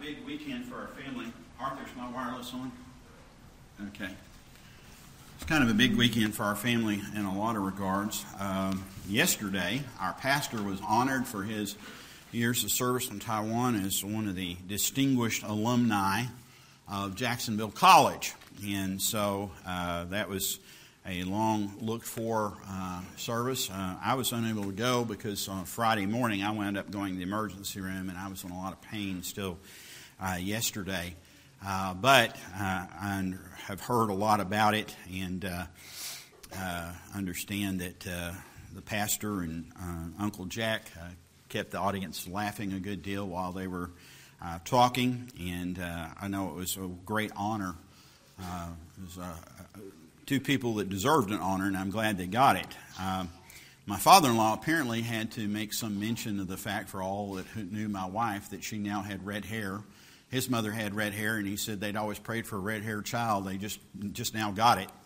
big weekend for our family. Arthur's my wireless on? Okay. It's kind of a big weekend for our family in a lot of regards. Yesterday, our pastor was honored for his years of service in Taiwan as one of the distinguished alumni of Jacksonville College. And so that was a long looked-for service. I was unable to go because on Friday morning I wound up going to the emergency room, and I was in a lot of pain still yesterday. But I have heard a lot about it and understand that the pastor and Uncle Jack kept the audience laughing a good deal while they were talking, and I know it was a great honor. It was two people that deserved an honor, and I'm glad they got it. My father-in-law apparently had to make some mention of the fact for all that knew my wife that she now had red hair. His mother had red hair, and he said they'd always prayed for a red-haired child. They just now got it.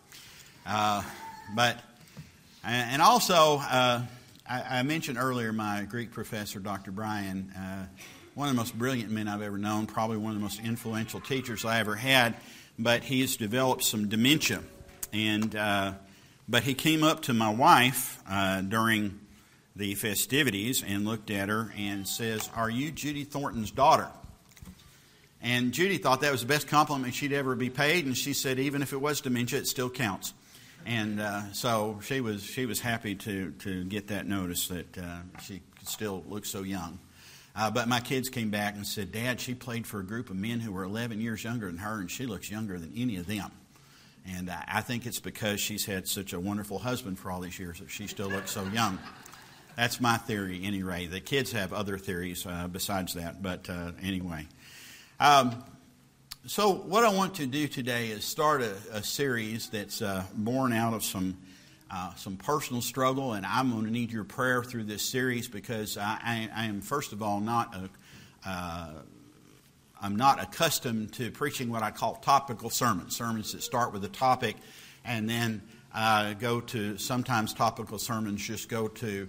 And also, I mentioned earlier my Greek professor, Dr. Brian, one of the most brilliant men I've ever known, probably one of the most influential teachers I ever had, but he's developed some dementia. But he came up to my wife during the festivities and looked at her and says, "Are you Judy Thornton's daughter?" And Judy thought that was the best compliment she'd ever be paid, and she said, even if it was dementia, it still counts. And so she was happy to get that notice that she could still look so young. But my kids came back and said, "Dad, she played for a group of men who were 11 years younger than her, and she looks younger than any of them." And I think it's because she's had such a wonderful husband for all these years that she still looks so young. That's my theory, anyway. The kids have other theories besides that, but anyway. So what I want to do today is start a series that's born out of some personal struggle, and I'm going to need your prayer through this series because I am, first of all, I'm not accustomed to preaching what I call topical sermons that start with a topic and then go to, sometimes topical sermons just go to,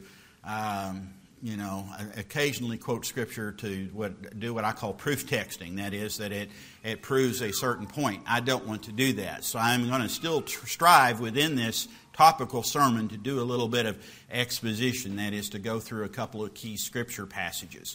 occasionally quote Scripture to do what I call proof texting. That is, that it proves a certain point. I don't want to do that. So I'm going to still strive within this topical sermon to do a little bit of exposition. That is, to go through a couple of key Scripture passages.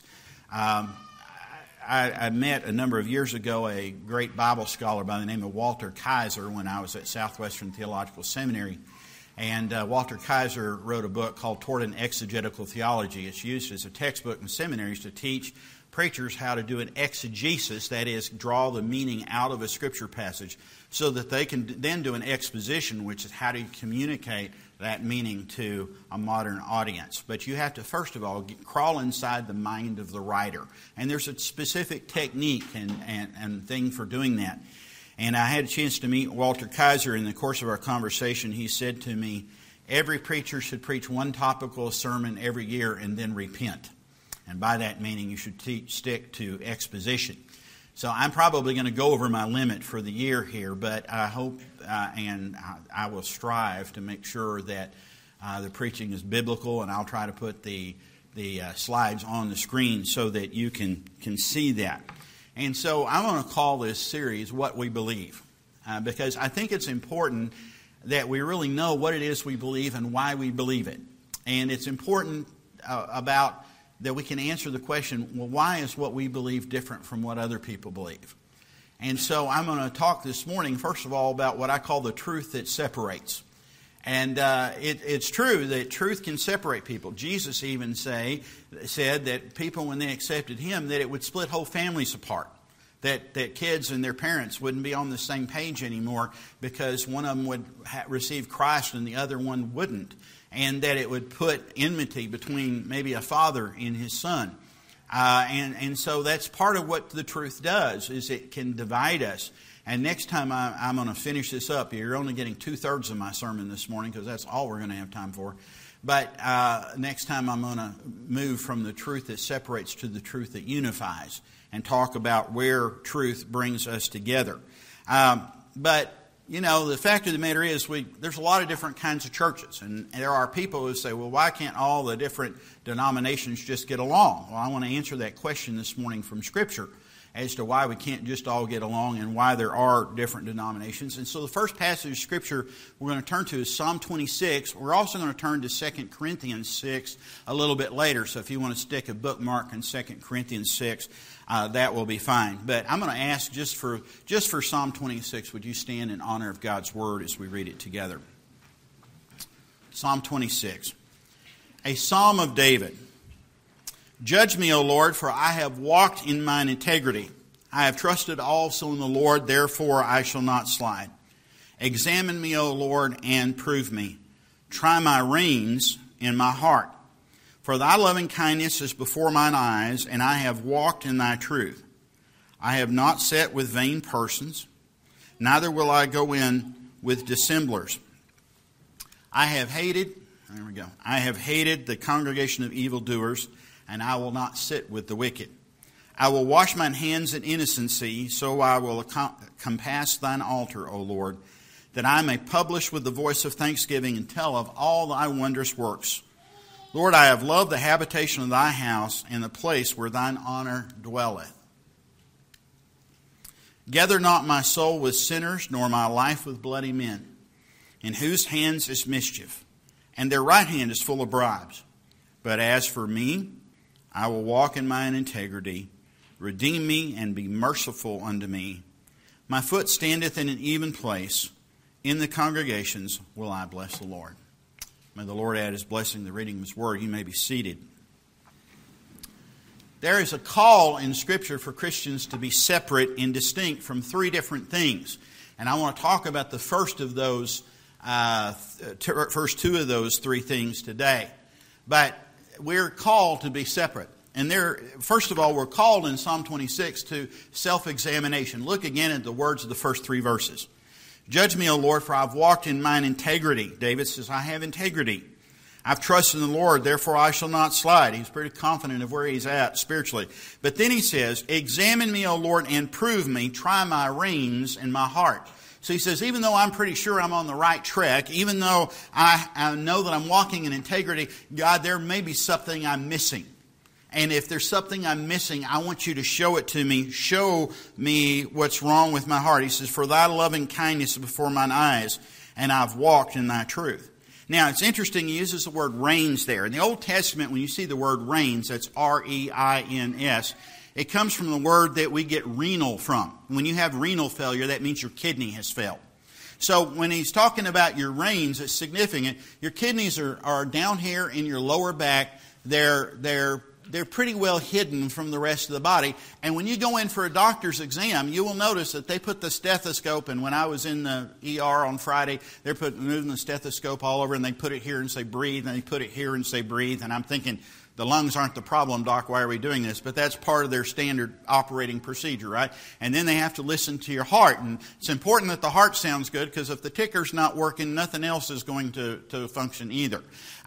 I met a number of years ago a great Bible scholar by the name of Walter Kaiser when I was at Southwestern Theological Seminary. And Walter Kaiser wrote a book called Toward an Exegetical Theology. It's used as a textbook in seminaries to teach preachers how to do an exegesis, that is, draw the meaning out of a Scripture passage so that they can then do an exposition, which is how to communicate that meaning to a modern audience. But you have to, first of all, crawl inside the mind of the writer. And there's a specific technique and thing for doing that. And I had a chance to meet Walter Kaiser in the course of our conversation. He said to me, every preacher should preach one topical sermon every year and then repent. And by that meaning, you should stick to exposition. So I'm probably going to go over my limit for the year here, but I hope and I will strive to make sure that the preaching is biblical, and I'll try to put the slides on the screen so that you can see that. And so I want to call this series What We Believe, because I think it's important that we really know what it is we believe and why we believe it. And it's important about that we can answer the question, well, why is what we believe different from what other people believe? And so I'm going to talk this morning, first of all, about what I call the truth that separates. And it's true that truth can separate people. Jesus even said that people, when they accepted Him, that it would split whole families apart. That kids and their parents wouldn't be on the same page anymore because one of them would receive Christ and the other one wouldn't. And that it would put enmity between maybe a father and his son. And so that's part of what the truth does, is it can divide us. And next time I'm going to finish this up. You're only getting 2/3 of my sermon this morning because that's all we're going to have time for. But next time I'm going to move from the truth that separates to the truth that unifies and talk about where truth brings us together. But the fact of the matter is there's a lot of different kinds of churches. And there are people who say, well, why can't all the different denominations just get along? Well, I want to answer that question this morning from Scripture. as to why we can't just all get along and why there are different denominations. And so the first passage of Scripture we're going to turn to is Psalm 26. We're also going to turn to 2 Corinthians 6 a little bit later. So if you want to stick a bookmark in 2 Corinthians 6, that will be fine. But I'm going to ask just for Psalm 26, would you stand in honor of God's Word as we read it together? Psalm 26, a psalm of David. Judge me, O Lord, for I have walked in mine integrity. I have trusted also in the Lord, therefore I shall not slide. Examine me, O Lord, and prove me. Try my reins in my heart. For thy loving kindness is before mine eyes, and I have walked in thy truth. I have not sat with vain persons, neither will I go in with dissemblers. I have hated the congregation of evildoers, and I will not sit with the wicked. I will wash mine hands in innocency, so I will compass thine altar, O Lord, that I may publish with the voice of thanksgiving and tell of all thy wondrous works. Lord, I have loved the habitation of thy house and the place where thine honor dwelleth. Gather not my soul with sinners, nor my life with bloody men, in whose hands is mischief, and their right hand is full of bribes. But as for me, I will walk in mine integrity. Redeem me and be merciful unto me. My foot standeth in an even place. In the congregations will I bless the Lord. May the Lord add His blessing to the reading of His Word. You may be seated. There is a call in Scripture for Christians to be separate and distinct from three different things. And I want to talk about the first of those, first two of those three things today. But we're called to be separate. And first of all, we're called in Psalm 26 to self-examination. Look again at the words of the first three verses. Judge me, O Lord, for I've walked in mine integrity. David says, I have integrity. I've trusted in the Lord, therefore I shall not slide. He's pretty confident of where he's at spiritually. But then he says, examine me, O Lord, and prove me. Try my reins and my heart. So he says, even though I'm pretty sure I'm on the right track, even though I know that I'm walking in integrity, God, there may be something I'm missing. And if there's something I'm missing, I want you to show it to me. Show me what's wrong with my heart. He says, for thy loving kindness is before mine eyes, and I've walked in thy truth. Now, it's interesting, he uses the word reins there. In the Old Testament, when you see the word reins, that's R-E-I-N-S, it comes from the word that we get renal from. When you have renal failure, that means your kidney has failed. So when he's talking about your reins, it's significant. Your kidneys are down here in your lower back. They're pretty well hidden from the rest of the body. And when you go in for a doctor's exam, you will notice that they put the stethoscope, and when I was in the ER on Friday, they're moving the stethoscope all over, and they put it here and say breathe, and they put it here and say breathe. And I'm thinking, the lungs aren't the problem, Doc, why are we doing this? But that's part of their standard operating procedure, right? And then they have to listen to your heart. And it's important that the heart sounds good, because if the ticker's not working, nothing else is going to function either.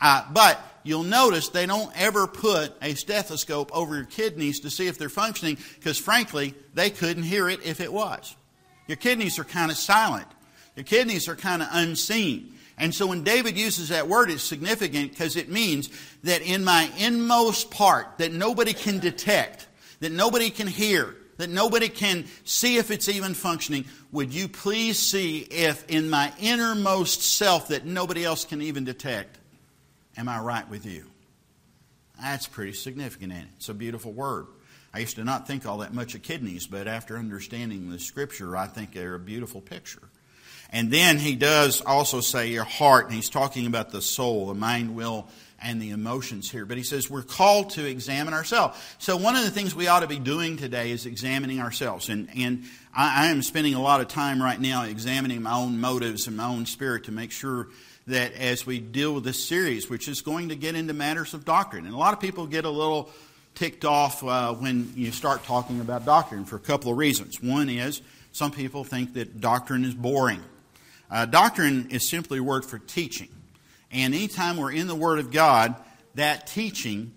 But you'll notice they don't ever put a stethoscope over your kidneys to see if they're functioning, because frankly, they couldn't hear it if it was. Your kidneys are kind of silent. Your kidneys are kind of unseen. And so when David uses that word, it's significant because it means that in my inmost part, that nobody can detect, that nobody can hear, that nobody can see if it's even functioning, would you please see if in my innermost self that nobody else can even detect, am I right with you? That's pretty significant, ain't it? It's a beautiful word. I used to not think all that much of kidneys, but after understanding the Scripture, I think they're a beautiful picture. And then he does also say your heart, and he's talking about the soul, the mind, will, and the emotions here. But he says we're called to examine ourselves. So one of the things we ought to be doing today is examining ourselves. And I am spending a lot of time right now examining my own motives and my own spirit to make sure that as we deal with this series, which is going to get into matters of doctrine. And a lot of people get a little ticked off when you start talking about doctrine for a couple of reasons. One is some people think that doctrine is boring. Doctrine is simply a word for teaching. And anytime we're in the Word of God, that teaching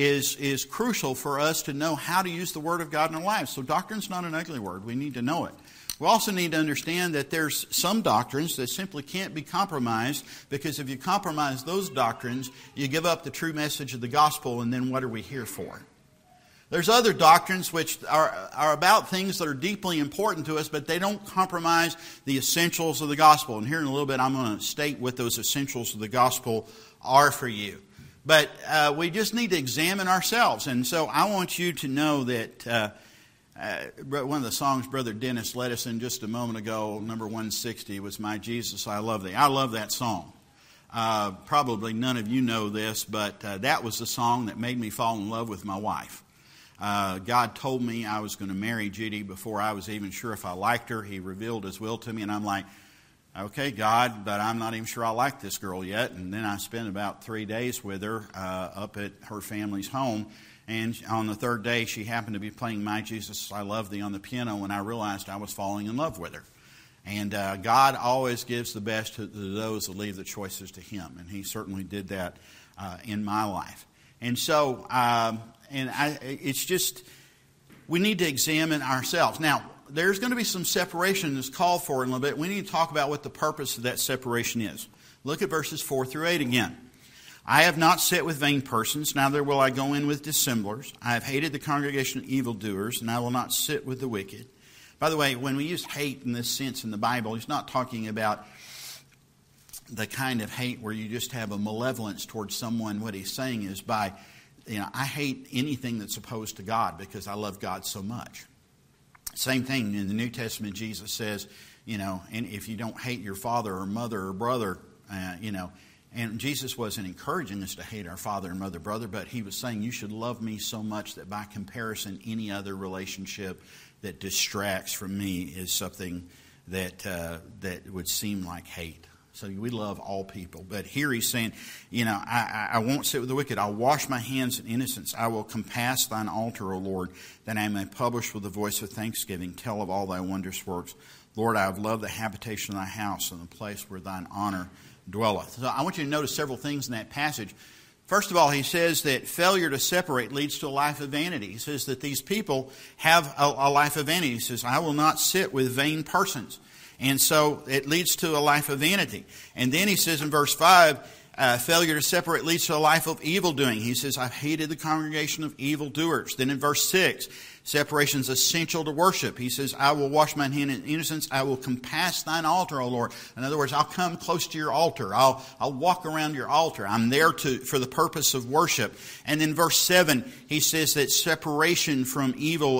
is crucial for us to know how to use the Word of God in our lives. So doctrine's not an ugly word. We need to know it. We also need to understand that there's some doctrines that simply can't be compromised, because if you compromise those doctrines, you give up the true message of the gospel, and then what are we here for? There's other doctrines which are about things that are deeply important to us, but they don't compromise the essentials of the gospel. And here in a little bit, I'm going to state what those essentials of the gospel are for you. But we just need to examine ourselves. And so I want you to know that one of the songs Brother Dennis led us in just a moment ago, number 160, was My Jesus, I Love Thee. I love that song. Probably none of you know this, but that was the song that made me fall in love with my wife. God told me I was going to marry Judy before I was even sure if I liked her. He revealed His will to me, and I'm like, okay, God, but I'm not even sure I like this girl yet. And then I spent about 3 days with her up at her family's home. And on the third day, she happened to be playing My Jesus, I Love Thee on the piano, and I realized I was falling in love with her. And God always gives the best to those that leave the choices to Him. And He certainly did that in my life. And so, it's just, we need to examine ourselves. Now, there's going to be some separation that's called for in a little bit. We need to talk about what the purpose of that separation is. Look at verses 4 through 8 again. I have not sat with vain persons, neither will I go in with dissemblers. I have hated the congregation of evildoers, and I will not sit with the wicked. By the way, when we use hate in this sense in the Bible, He's not talking about the kind of hate where you just have a malevolence towards someone. What He's saying is I hate anything that's opposed to God because I love God so much. Same thing in the New Testament, Jesus says, and if you don't hate your father or mother or brother, and Jesus wasn't encouraging us to hate our father and mother, brother, but He was saying you should love me so much that by comparison, any other relationship that distracts from me is something that would seem like hate. So we love all people. But here He's saying, I won't sit with the wicked. I'll wash my hands in innocence. I will compass thine altar, O Lord, that I may publish with the voice of thanksgiving, tell of all thy wondrous works. Lord, I have loved the habitation of thy house and the place where thine honor dwelleth. So I want you to notice several things in that passage. First of all, he says that failure to separate leads to a life of vanity. He says that these people have a life of vanity. He says, I will not sit with vain persons. And so it leads to a life of vanity. And then he says in verse 5, failure to separate leads to a life of evil doing. He says, I've hated the congregation of evildoers. Then in verse 6, separation is essential to worship. He says, I will wash my hand in innocence. I will compass thine altar, O Lord. In other words, I'll come close to your altar. I'll walk around your altar. I'm there for the purpose of worship. And then verse 7, he says that separation from evil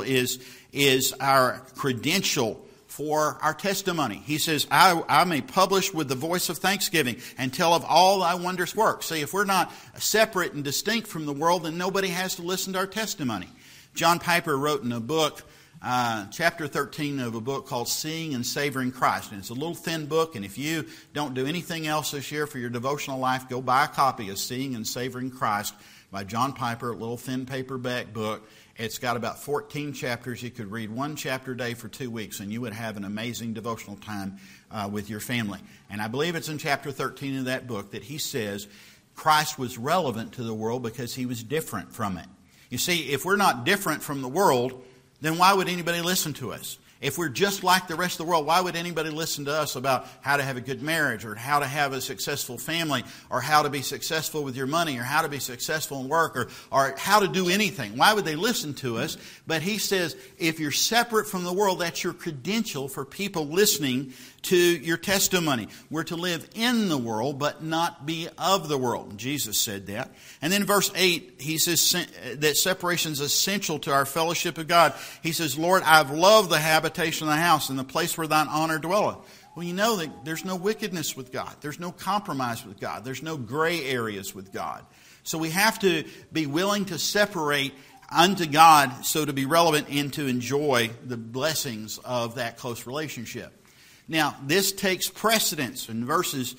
is our credential for our testimony. He says, I may publish with the voice of thanksgiving and tell of all thy wondrous works. See, if we're not separate and distinct from the world, then nobody has to listen to our testimony. John Piper wrote in a book, chapter 13 of a book called Seeing and Savoring Christ. And it's a little thin book, and if you don't do anything else this year for your devotional life, go buy a copy of Seeing and Savoring Christ by John Piper, a little thin paperback book. It's got about 14 chapters. You could read one chapter a day for 2 weeks, and you would have an amazing devotional time with your family. And I believe it's in chapter 13 of that book that he says Christ was relevant to the world because He was different from it. You see, if we're not different from the world, then why would anybody listen to us? If we're just like the rest of the world, why would anybody listen to us about how to have a good marriage or how to have a successful family or how to be successful with your money or how to be successful in work or how to do anything? Why would they listen to us? But he says, if you're separate from the world, that's your credential for people listening to your testimony. We're to live in the world, but not be of the world. And Jesus said that. And then verse 8, he says that separation is essential to our fellowship of God. He says, Lord, I've loved the habitation of the house and the place where thine honor dwelleth. Well, you know that there's no wickedness with God. There's no compromise with God. There's no gray areas with God. So we have to be willing to separate unto God so to be relevant and to enjoy the blessings of that close relationship. Now, this takes precedence. In verses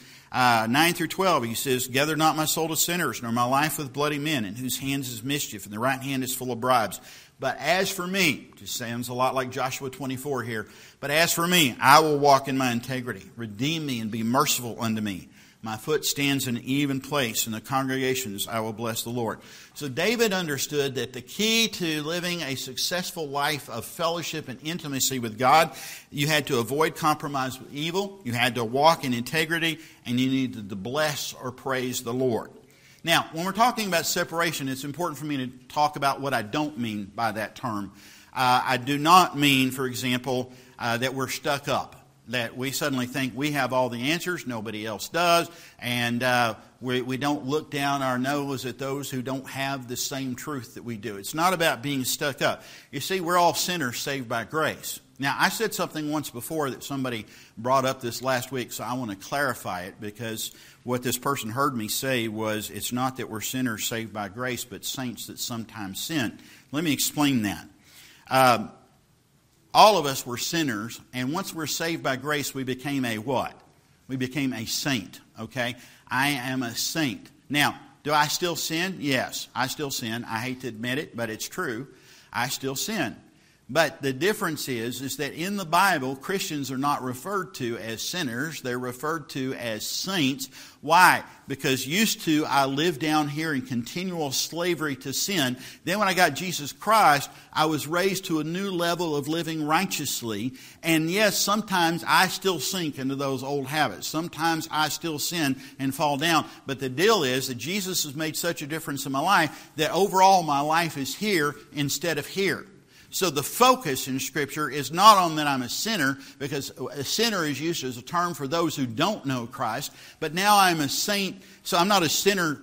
9 through 12, he says, Gather not my soul to sinners, nor my life with bloody men, in whose hands is mischief, and the right hand is full of bribes. But as for me, just sounds a lot like Joshua 24 here, but as for me, I will walk in my integrity. Redeem me and be merciful unto me. My foot stands in an even place. In the congregations I will bless the Lord. So David understood that the key to living a successful life of fellowship and intimacy with God, you had to avoid compromise with evil, you had to walk in integrity, and you needed to bless or praise the Lord. Now, when we're talking about separation, it's important for me to talk about what I don't mean by that term. I do not mean, for example, that we're stuck up, that we suddenly think we have all the answers, nobody else does, and we don't look down our nose at those who don't have the same truth that we do. It's not about being stuck up. You see, we're all sinners saved by grace. Now, I said something once before that somebody brought up this last week, so I want to clarify it, because what this person heard me say was, it's not that we're sinners saved by grace, but saints that sometimes sin. Let me explain that. All of us were sinners, and once we're saved by grace, we became a what? We became a saint, okay? I am a saint. Now, do I still sin? Yes, I still sin. I hate to admit it, but it's true. I still sin. But the difference is that in the Bible, Christians are not referred to as sinners. They're referred to as saints. Why? Because used to, I lived down here in continual slavery to sin. Then when I got Jesus Christ, I was raised to a new level of living righteously. And yes, sometimes I still sink into those old habits. Sometimes I still sin and fall down. But the deal is that Jesus has made such a difference in my life that overall my life is here instead of here. So the focus in Scripture is not on that I'm a sinner, because a sinner is used as a term for those who don't know Christ. But now I'm a saint, so I'm not a sinner.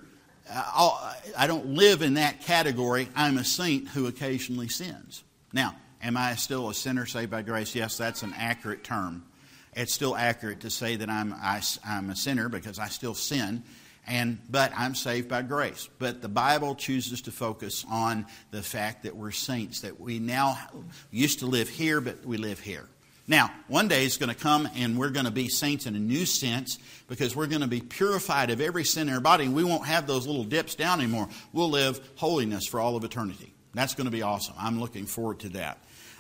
I don't live in that category. I'm a saint who occasionally sins. Now, am I still a sinner saved by grace? Yes, that's an accurate term. It's still accurate to say that I'm a sinner because I still sin. But I'm saved by grace. But the Bible chooses to focus on the fact that we're saints, that we now used to live here, but we live here. Now, one day it's going to come and we're going to be saints in a new sense, because we're going to be purified of every sin in our body, and we won't have those little dips down anymore. We'll live holiness for all of eternity. That's going to be awesome. I'm looking forward to that.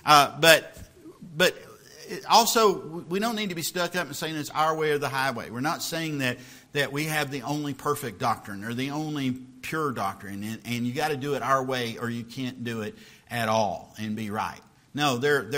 But also, we don't need to be stuck up and saying it's our way or the highway. We're not saying that we have the only perfect doctrine or the only pure doctrine, and you got to do it our way or you can't do it at all and be right. No,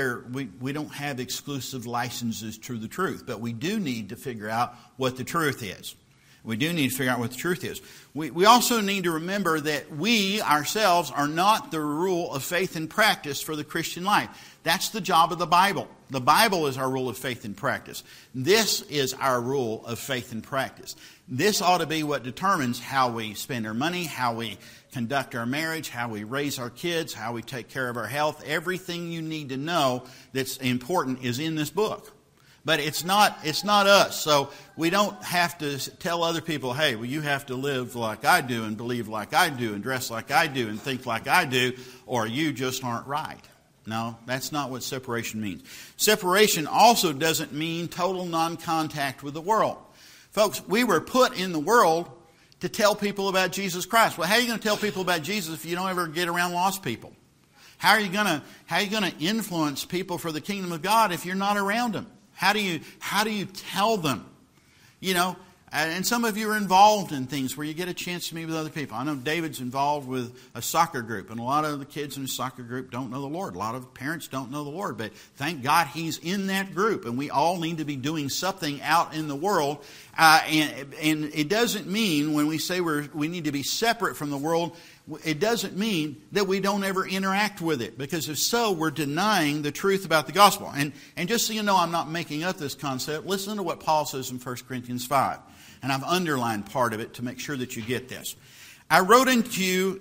we don't have exclusive licenses to the truth, but we do need to figure out what the truth is. We do need to figure out what the truth is. We also need to remember that we ourselves are not the rule of faith and practice for the Christian life. That's the job of the Bible. The Bible is our rule of faith and practice. This is our rule of faith and practice. This ought to be what determines how we spend our money, how we conduct our marriage, how we raise our kids, how we take care of our health. Everything you need to know that's important is in this book. But it's not us. So we don't have to tell other people, hey, well, you have to live like I do and believe like I do and dress like I do and think like I do, or you just aren't right. No, that's not what separation means. Separation also doesn't mean total non-contact with the world. Folks, we were put in the world to tell people about Jesus Christ. Well, how are you going to tell people about Jesus if you don't ever get around lost people? How are you going to influence people for the kingdom of God if you're not around them? How do you tell them? You know, and some of you are involved in things where you get a chance to meet with other people. I know David's involved with a soccer group, and a lot of the kids in the soccer group don't know the Lord. A lot of parents don't know the Lord, but thank God he's in that group, and we all need to be doing something out in the world. And it doesn't mean when we say we need to be separate from the world, it doesn't mean that we don't ever interact with it, because if so, we're denying the truth about the gospel. And just so you know, I'm not making up this concept. Listen to what Paul says in 1 Corinthians 5. And I've underlined part of it to make sure that you get this. I wrote unto you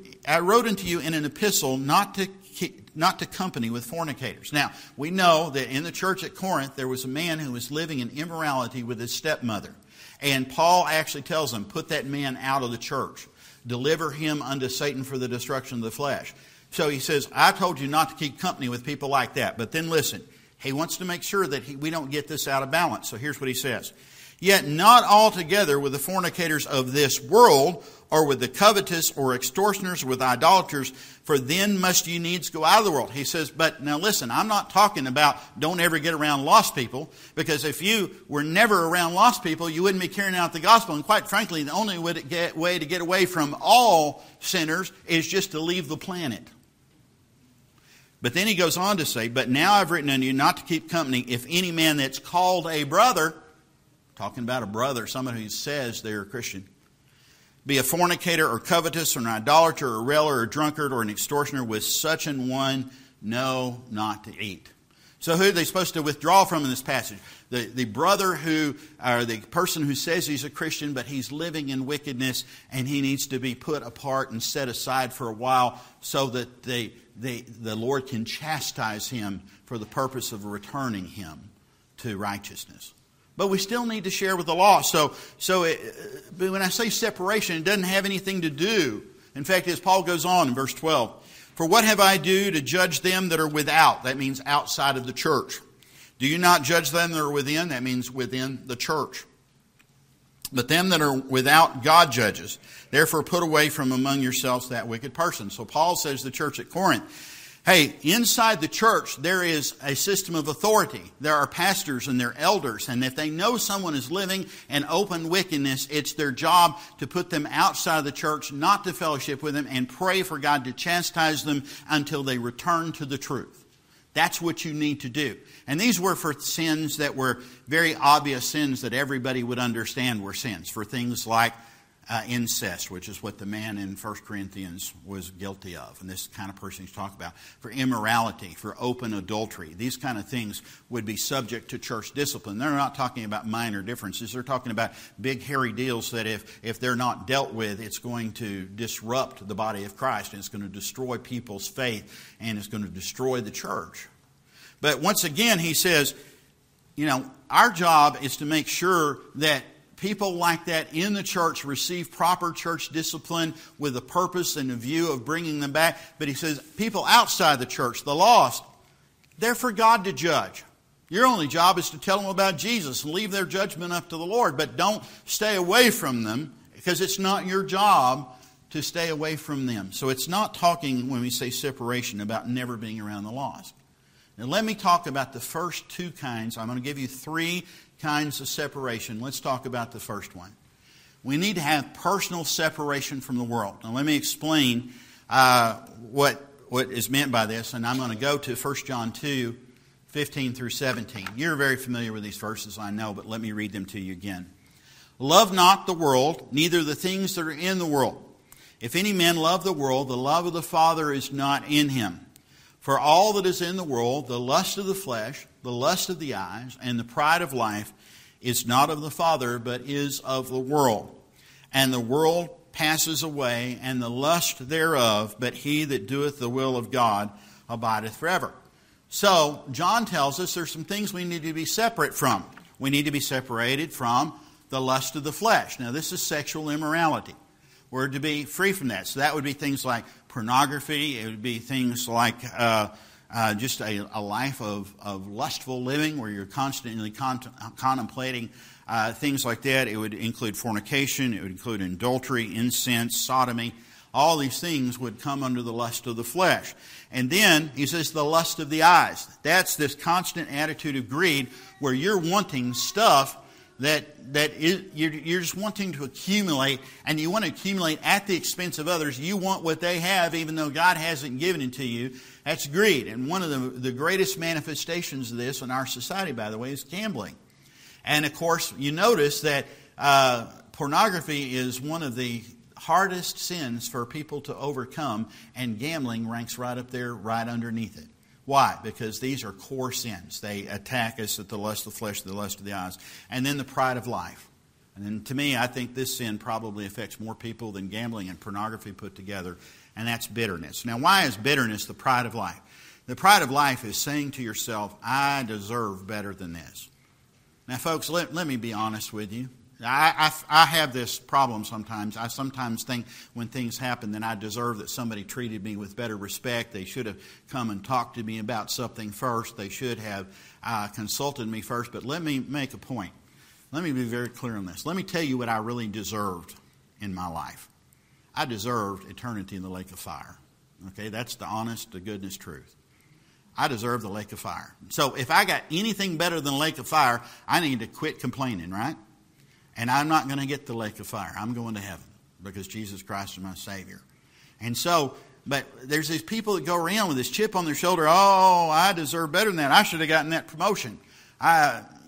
in an epistle not to company with fornicators. Now, we know that in the church at Corinth, there was a man who was living in immorality with his stepmother. And Paul actually tells them, put that man out of the church. Deliver him unto Satan for the destruction of the flesh. So he says, I told you not to keep company with people like that. But then listen, he wants to make sure that we don't get this out of balance. So here's what he says. Yet not altogether with the fornicators of this world, or with the covetous, or extortioners, or with idolaters, for then must you needs go out of the world. He says, but now listen, I'm not talking about don't ever get around lost people, because if you were never around lost people, you wouldn't be carrying out the gospel. And quite frankly, the only way to get away from all sinners is just to leave the planet. But then he goes on to say, but now I've written unto you not to keep company if any man that's called a brother, talking about a brother, someone who says they're a Christian, be a fornicator or covetous or an idolater or a railer or a drunkard or an extortioner, with such an one no not to eat. So who are they supposed to withdraw from in this passage? The brother who, or the person who says he's a Christian, but he's living in wickedness, and he needs to be put apart and set aside for a while so that the Lord can chastise him for the purpose of returning him to righteousness. But we still need to share with the lost. But when I say separation, it doesn't have anything to do. In fact, as Paul goes on in verse 12, for what have I do to judge them that are without? That means outside of the church. Do you not judge them that are within? That means within the church. But them that are without, God judges. Therefore put away from among yourselves that wicked person. So Paul says to the church at Corinth, hey, inside the church there is a system of authority. There are pastors and there are elders. And if they know someone is living in open wickedness, it's their job to put them outside of the church, not to fellowship with them, and pray for God to chastise them until they return to the truth. That's what you need to do. And these were for sins that were very obvious sins that everybody would understand were sins. For things like incest, which is what the man in 1 Corinthians was guilty of. And this kind of person he's talking about. For immorality, for open adultery. These kind of things would be subject to church discipline. They're not talking about minor differences. They're talking about big, hairy deals that if they're not dealt with, it's going to disrupt the body of Christ. And it's going to destroy people's faith. And it's going to destroy the church. But once again, he says, our job is to make sure that people like that in the church receive proper church discipline with the purpose and the view of bringing them back. But he says, people outside the church, the lost, they're for God to judge. Your only job is to tell them about Jesus and leave their judgment up to the Lord. But don't stay away from them, because it's not your job to stay away from them. So it's not talking, when we say separation, about never being around the lost. Now let me talk about the first two kinds. I'm going to give you three kinds of separation. Let's talk about the first one. We need to have personal separation from the world. Now let me explain what is meant by this. And I'm going to go to 1 John 2, 15 through 17. You're very familiar with these verses, I know, but let me read them to you again. Love not the world, neither the things that are in the world. If any man love the world, the love of the Father is not in him. For all that is in the world, the lust of the flesh, the lust of the eyes, and the pride of life, is not of the Father, but is of the world. And the world passes away, and the lust thereof, but he that doeth the will of God abideth forever. So, John tells us there's some things we need to be separate from. We need to be separated from the lust of the flesh. Now, this is sexual immorality. We're to be free from that. So that would be things like pornography. It would be things like just a life of lustful living where you're constantly contemplating things like that. It would include fornication. It would include adultery, incense, sodomy. All these things would come under the lust of the flesh. And then he says the lust of the eyes. That's this constant attitude of greed where you're wanting stuff you're just wanting to accumulate, and you want to accumulate at the expense of others. You want what they have even though God hasn't given it to you. That's greed. And one of the greatest manifestations of this in our society, by the way, is gambling. And of course, you notice that pornography is one of the hardest sins for people to overcome, and gambling ranks right up there, right underneath it. Why? Because these are core sins. They attack us at the lust of the flesh, the lust of the eyes. And then the pride of life. And then to me, I think this sin probably affects more people than gambling and pornography put together. And that's bitterness. Now, why is bitterness the pride of life? The pride of life is saying to yourself, I deserve better than this. Now, folks, let me be honest with you. I have this problem sometimes. I sometimes think when things happen that I deserve that somebody treated me with better respect. They should have come and talked to me about something first. They should have consulted me first. But let me make a point. Let me be very clear on this. Let me tell you what I really deserved in my life. I deserved eternity in the lake of fire. Okay, that's the honest, the goodness truth. I deserve the lake of fire. So if I got anything better than the lake of fire, I need to quit complaining, right? And I'm not going to get the lake of fire. I'm going to heaven because Jesus Christ is my Savior. And so, but there's these people that go around with this chip on their shoulder. Oh, I deserve better than that. I should have gotten that promotion.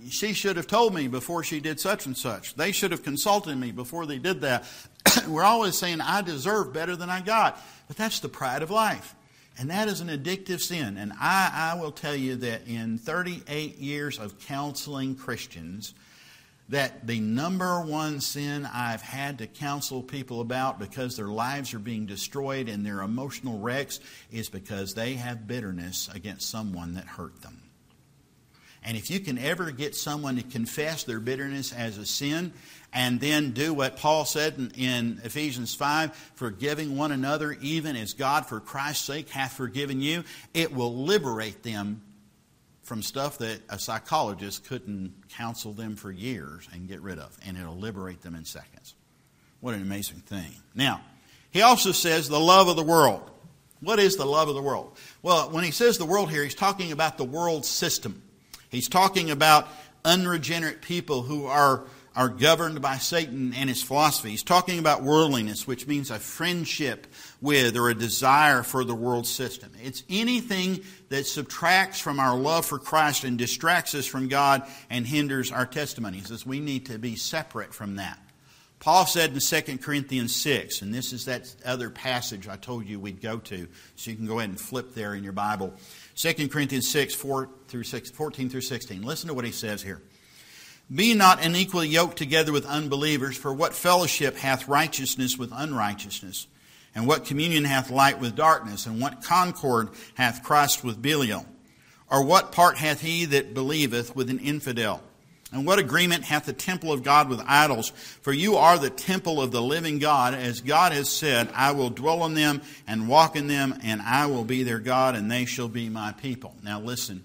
she should have told me before she did such and such. They should have consulted me before they did that. We're always saying, I deserve better than I got. But that's the pride of life. And that is an addictive sin. And I will tell you that in 38 years of counseling Christians, that the number one sin I've had to counsel people about because their lives are being destroyed and their emotional wrecks is because they have bitterness against someone that hurt them. And if you can ever get someone to confess their bitterness as a sin and then do what Paul said in Ephesians 5, forgiving one another even as God for Christ's sake hath forgiven you, it will liberate them from stuff that a psychologist couldn't counsel them for years and get rid of. And it'll liberate them in seconds. What an amazing thing. Now, he also says the love of the world. What is the love of the world? Well, when he says the world here, he's talking about the world system. He's talking about unregenerate people who are governed by Satan and his philosophy. He's talking about worldliness, which means a friendship with or a desire for the world system. It's anything that subtracts from our love for Christ and distracts us from God and hinders our testimony. He says we need to be separate from that. Paul said in 2 Corinthians 6, and this is that other passage I told you we'd go to, so you can go ahead and flip there in your Bible. 2 Corinthians 6, 14 through 16. Listen to what he says here. Be not unequally yoked together with unbelievers, for what fellowship hath righteousness with unrighteousness? And what communion hath light with darkness? And what concord hath Christ with Belial? Or what part hath he that believeth with an infidel? And what agreement hath the temple of God with idols? For you are the temple of the living God, as God has said, I will dwell in them and walk in them, and I will be their God, and they shall be my people. Now listen.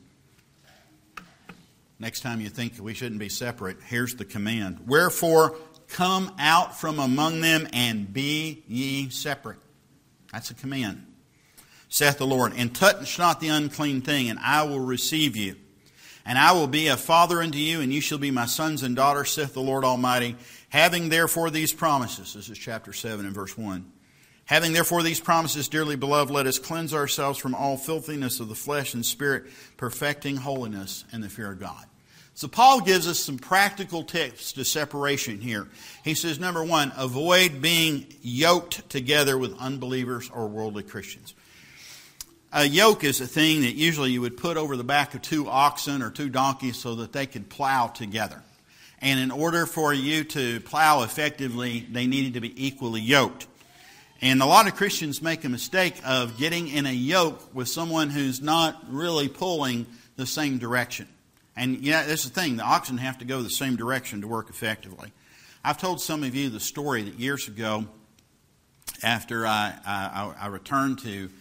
Next time you think we shouldn't be separate, here's the command. Wherefore, come out from among them and be ye separate. That's a command. Saith the Lord, and touch not the unclean thing, and I will receive you. And I will be a father unto you, and you shall be my sons and daughters, saith the Lord Almighty. Having therefore these promises, this is chapter 7 and verse 1. Having therefore these promises, dearly beloved, let us cleanse ourselves from all filthiness of the flesh and spirit, perfecting holiness in the fear of God. So Paul gives us some practical tips to separation here. He says, number one, avoid being yoked together with unbelievers or worldly Christians. A yoke is a thing that usually you would put over the back of two oxen or two donkeys so that they could plow together. And in order for you to plow effectively, they needed to be equally yoked. And a lot of Christians make a mistake of getting in a yoke with someone who's not really pulling the same direction. And yeah, that's the thing. The oxen have to go the same direction to work effectively. I've told some of you the story that years ago, after I returned to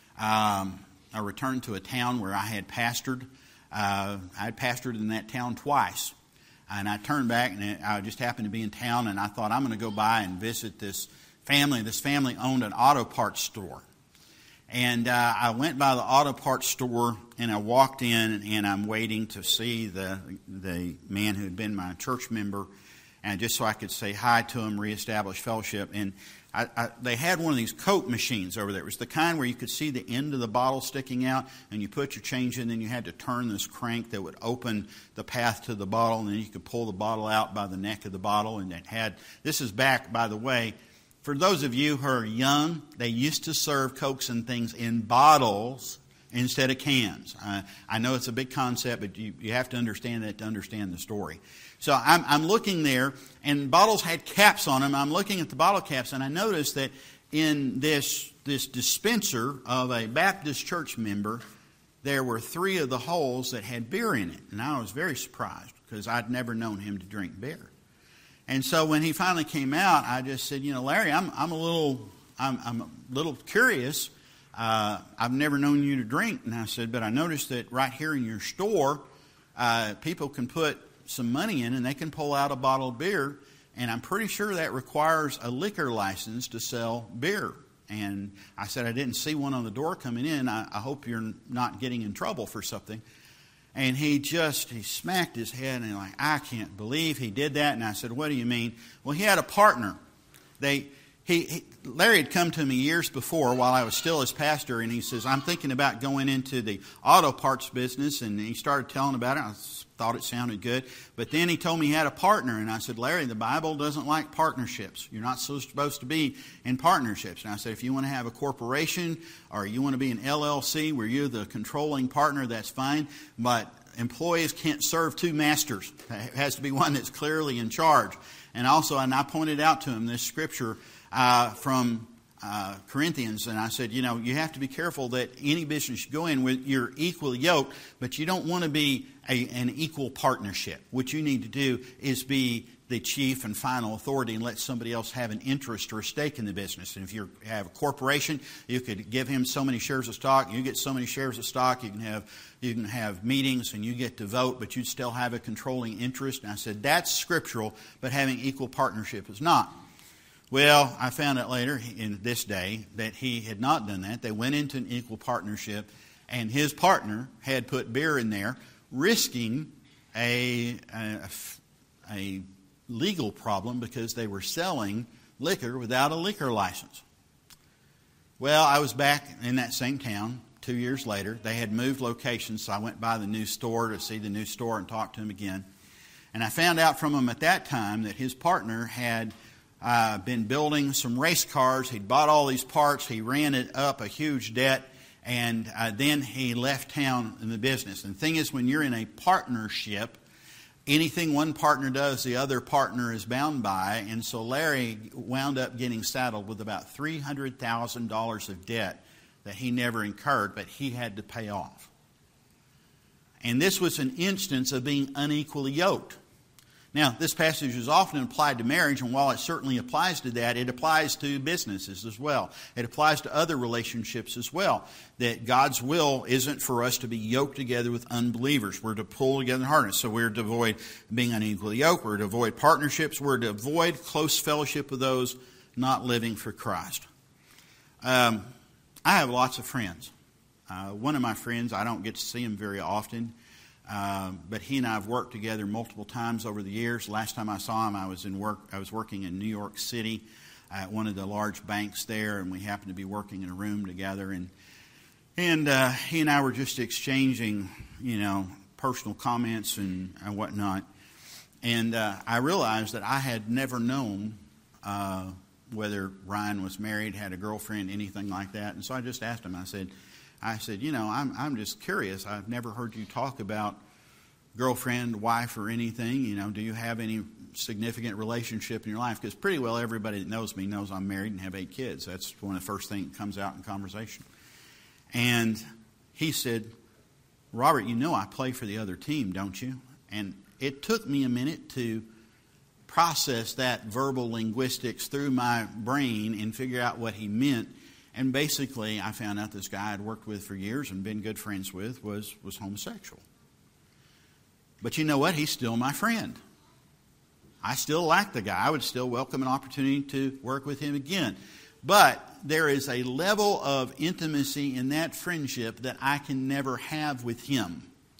a town where I had pastored. I had pastored in that town twice. And I turned back, and I just happened to be in town, and I thought, I'm going to go by and visit this family. This family owned an auto parts store. And I went by the auto parts store, and I walked in, and I'm waiting to see the man who had been my church member, and just so I could say hi to him, reestablish fellowship. And they had one of these Coke machines over there. It was the kind where you could see the end of the bottle sticking out, and you put your change in, and then you had to turn this crank that would open the path to the bottle, and then you could pull the bottle out by the neck of the bottle. And it had, this is back, by the way, for those of you who are young, they used to serve Cokes and things in bottles instead of cans. I know it's a big concept, but you have to understand that to understand the story. So I'm looking there, and bottles had caps on them. I'm looking at the bottle caps, and I noticed that in this dispenser of a Baptist church member, there were 3 of the holes that had beer in it. And I was very surprised because I'd never known him to drink beer. And so when he finally came out, I just said, Larry, I'm a little curious. I've never known you to drink. And I said, but I noticed that right here in your store, people can put some money in and they can pull out a bottle of beer. And I'm pretty sure that requires a liquor license to sell beer. And I said, I didn't see one on the door coming in. I hope you're not getting in trouble for something. And he smacked his head and I can't believe he did that. And I said, what do you mean? Well, he had a partner. Larry had come to me years before while I was still his pastor, and he says, I'm thinking about going into the auto parts business, and he started telling about it. I thought it sounded good, but then he told me he had a partner, and I said, Larry, the Bible doesn't like partnerships. You're not supposed to be in partnerships. And I said, if you want to have a corporation or you want to be an LLC where you're the controlling partner, that's fine, but employees can't serve two masters. It has to be one that's clearly in charge. And also, and I pointed out to him this scripture from Corinthians, and I said, you have to be careful that any business you go in with, you're equally yoked, but you don't want to be an equal partnership. What you need to do is be the chief and final authority and let somebody else have an interest or a stake in the business. And if you have a corporation, you could give him so many shares of stock, you get so many shares of stock, you can have meetings and you get to vote, but you'd still have a controlling interest. And I said, that's scriptural, but having equal partnership is not. Well, I found out later in this day that he had not done that. They went into an equal partnership, and his partner had put beer in there, risking a legal problem because they were selling liquor without a liquor license. Well, I was back in that same town 2 years later. They had moved locations, so I went by the new store to see the new store and talk to him again. And I found out from him at that time that his partner had been building some race cars. He'd bought all these parts. He ran it up a huge debt, and then he left town in the business. And the thing is, when you're in a partnership, anything one partner does, the other partner is bound by. And so Larry wound up getting saddled with about $300,000 of debt that he never incurred, but he had to pay off. And this was an instance of being unequally yoked. Now, this passage is often applied to marriage, and while it certainly applies to that, it applies to businesses as well. It applies to other relationships as well. That God's will isn't for us to be yoked together with unbelievers. We're to pull together in harness. So we're to avoid being unequally yoked. We're to avoid partnerships. We're to avoid close fellowship with those not living for Christ. I have lots of friends. One of my friends, I don't get to see him very often. But he and I have worked together multiple times over the years. Last time I saw him, I was working in New York City at one of the large banks there, and we happened to be working in a room together. And he and I were just exchanging, personal comments and whatnot. And I realized that I had never known whether Ryan was married, had a girlfriend, anything like that. And so I just asked him. I said, I'm just curious. I've never heard you talk about girlfriend, wife, or anything. Do you have any significant relationship in your life? Because pretty well everybody that knows me knows I'm married and have 8 kids. That's one of the first things that comes out in conversation. And he said, Robert, I play for the other team, don't you? And it took me a minute to process that verbal linguistics through my brain and figure out what he meant. And basically, I found out this guy I'd worked with for years and been good friends with was homosexual. But you know what? He's still my friend. I still like the guy. I would still welcome an opportunity to work with him again. But there is a level of intimacy in that friendship that I can never have with him.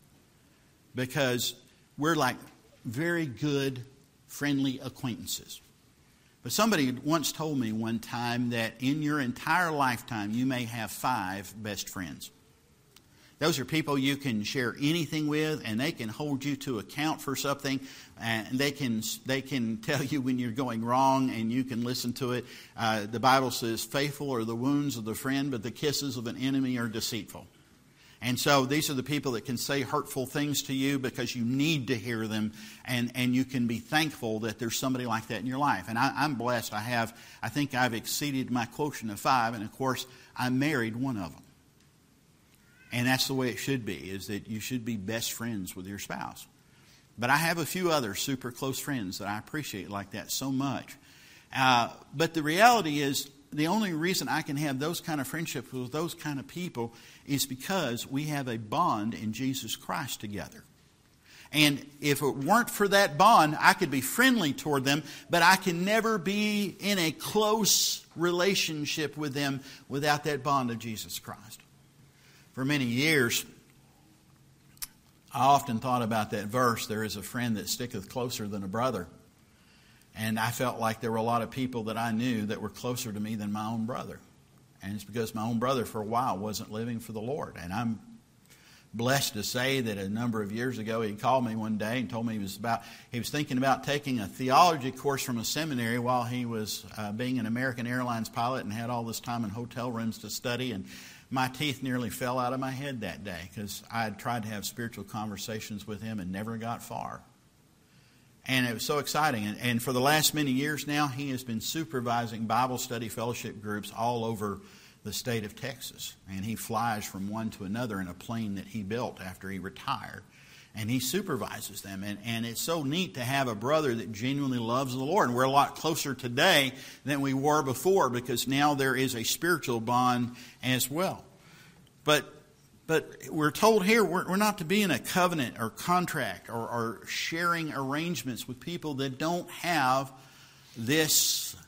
Because we're like very good, friendly acquaintances. But somebody once told me one time that in your entire lifetime, you may have 5 best friends. Those are people you can share anything with, and they can hold you to account for something, and they can tell you when you're going wrong, and you can listen to it. The Bible says, faithful are the wounds of the friend, but the kisses of an enemy are deceitful. And so these are the people that can say hurtful things to you because you need to hear them, and you can be thankful that there's somebody like that in your life. And I'm blessed. I think I've exceeded my quotient of 5, and of course, I married one of them. And that's the way it should be, is that you should be best friends with your spouse. But I have a few other super close friends that I appreciate like that so much. But the reality is, the only reason I can have those kind of friendships with those kind of people is because we have a bond in Jesus Christ together. And if it weren't for that bond, I could be friendly toward them, but I can never be in a close relationship with them without that bond of Jesus Christ. For many years, I often thought about that verse, there is a friend that sticketh closer than a brother. And I felt like there were a lot of people that I knew that were closer to me than my own brother. And it's because my own brother for a while wasn't living for the Lord. And I'm blessed to say that a number of years ago he called me one day and told me he was thinking about taking a theology course from a seminary while he was being an American Airlines pilot and had all this time in hotel rooms to study. And my teeth nearly fell out of my head that day because I had tried to have spiritual conversations with him and never got far. And it was so exciting. And for the last many years now, he has been supervising Bible study fellowship groups all over the state of Texas. And he flies from one to another in a plane that he built after he retired. And he supervises them. And it's so neat to have a brother that genuinely loves the Lord. And we're a lot closer today than we were before because now there is a spiritual bond as well. But we're told here we're not to be in a covenant or contract or sharing arrangements with people that don't have this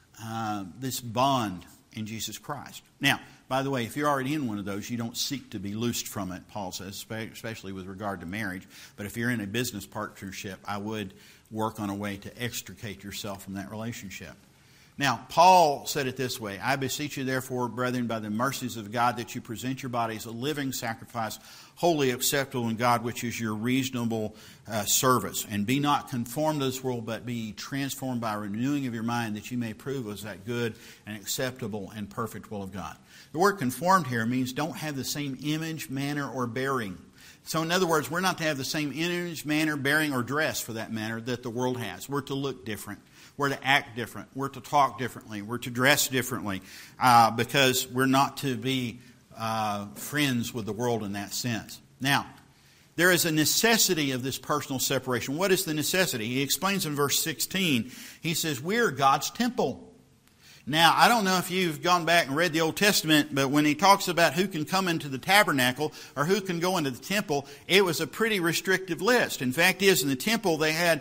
bond in Jesus Christ. Now, by the way, if you're already in one of those, you don't seek to be loosed from it, Paul says, especially with regard to marriage. But if you're in a business partnership, I would work on a way to extricate yourself from that relationship. Now, Paul said it this way, I beseech you therefore, brethren, by the mercies of God, that you present your bodies a living sacrifice, wholly acceptable in God, which is your reasonable service. And be not conformed to this world, but be transformed by renewing of your mind, that you may prove what is that good and acceptable and perfect will of God. The word conformed here means don't have the same image, manner, or bearing. So in other words, we're not to have the same image, manner, bearing, or dress, for that matter, that the world has. We're to look different. We're to act different. We're to talk differently. We're to dress differently because we're not to be friends with the world in that sense. Now, there is a necessity of this personal separation. What is the necessity? He explains in verse 16. He says, we're God's temple. Now, I don't know if you've gone back and read the Old Testament, but when he talks about who can come into the tabernacle or who can go into the temple, it was a pretty restrictive list. In fact, in the temple they had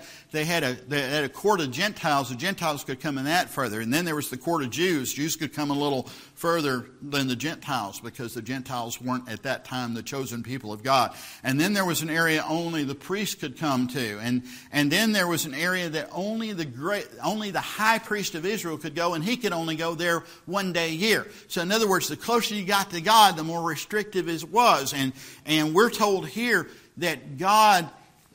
a court of Gentiles. The Gentiles could come in that further. And then there was the court of Jews. Jews could come a little further than the Gentiles because the Gentiles weren't at that time the chosen people of God. And then there was an area only the priests could come to. And then there was an area that only the high priest of Israel could go, and he could only go there one day a year. So in other words, the closer you got to God, the more restrictive it was. And we're told here that God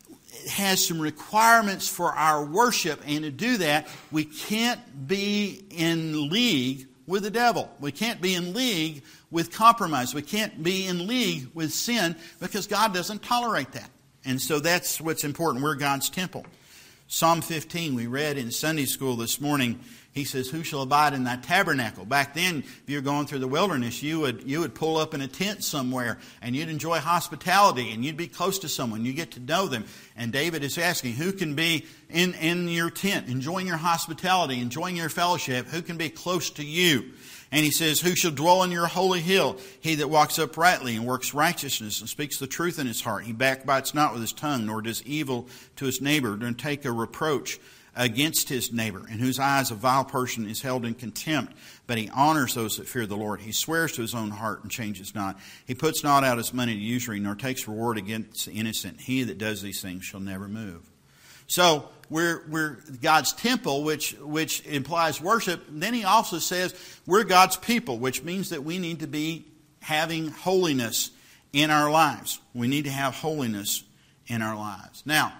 has some requirements for our worship, and to do that, we can't be in league with the devil. We can't be in league with compromise. We can't be in league with sin because God doesn't tolerate that. And so that's what's important. We're God's temple. Psalm 15, we read in Sunday school this morning, he says, who shall abide in thy tabernacle? Back then, if you were going through the wilderness, you would pull up in a tent somewhere and you'd enjoy hospitality and you'd be close to someone. You get to know them. And David is asking, who can be in your tent, enjoying your hospitality, enjoying your fellowship? Who can be close to you? And he says, who shall dwell in your holy hill? He that walks uprightly and works righteousness and speaks the truth in his heart. He backbites not with his tongue, nor does evil to his neighbor, nor take a reproach against his neighbor, in whose eyes a vile person is held in contempt, but he honors those that fear the Lord. He swears to his own heart and changes not. He puts not out his money to usury, nor takes reward against the innocent. He that does these things shall never move. So we're God's temple, which implies worship. Then he also says we're God's people, which means that we need to be having holiness in our lives. We need to have holiness in our lives. Now,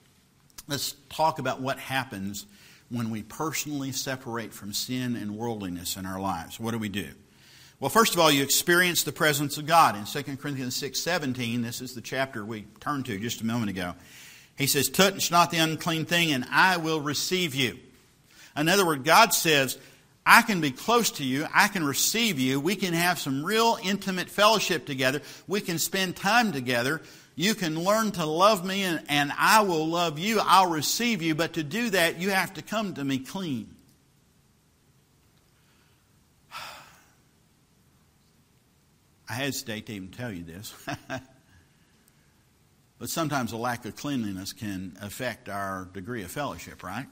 let's talk about what happens when we personally separate from sin and worldliness in our lives. What do? Well, first of all, you experience the presence of God. In 2 Corinthians 6:17, this is the chapter we turned to just a moment ago. He says, touch not the unclean thing, and I will receive you. In other words, God says, I can be close to you. I can receive you. We can have some real intimate fellowship together. We can spend time together. You can learn to love me, and I will love you. I'll receive you. But to do that, you have to come to me clean. I hesitate to even tell you this. But sometimes a lack of cleanliness can affect our degree of fellowship, right?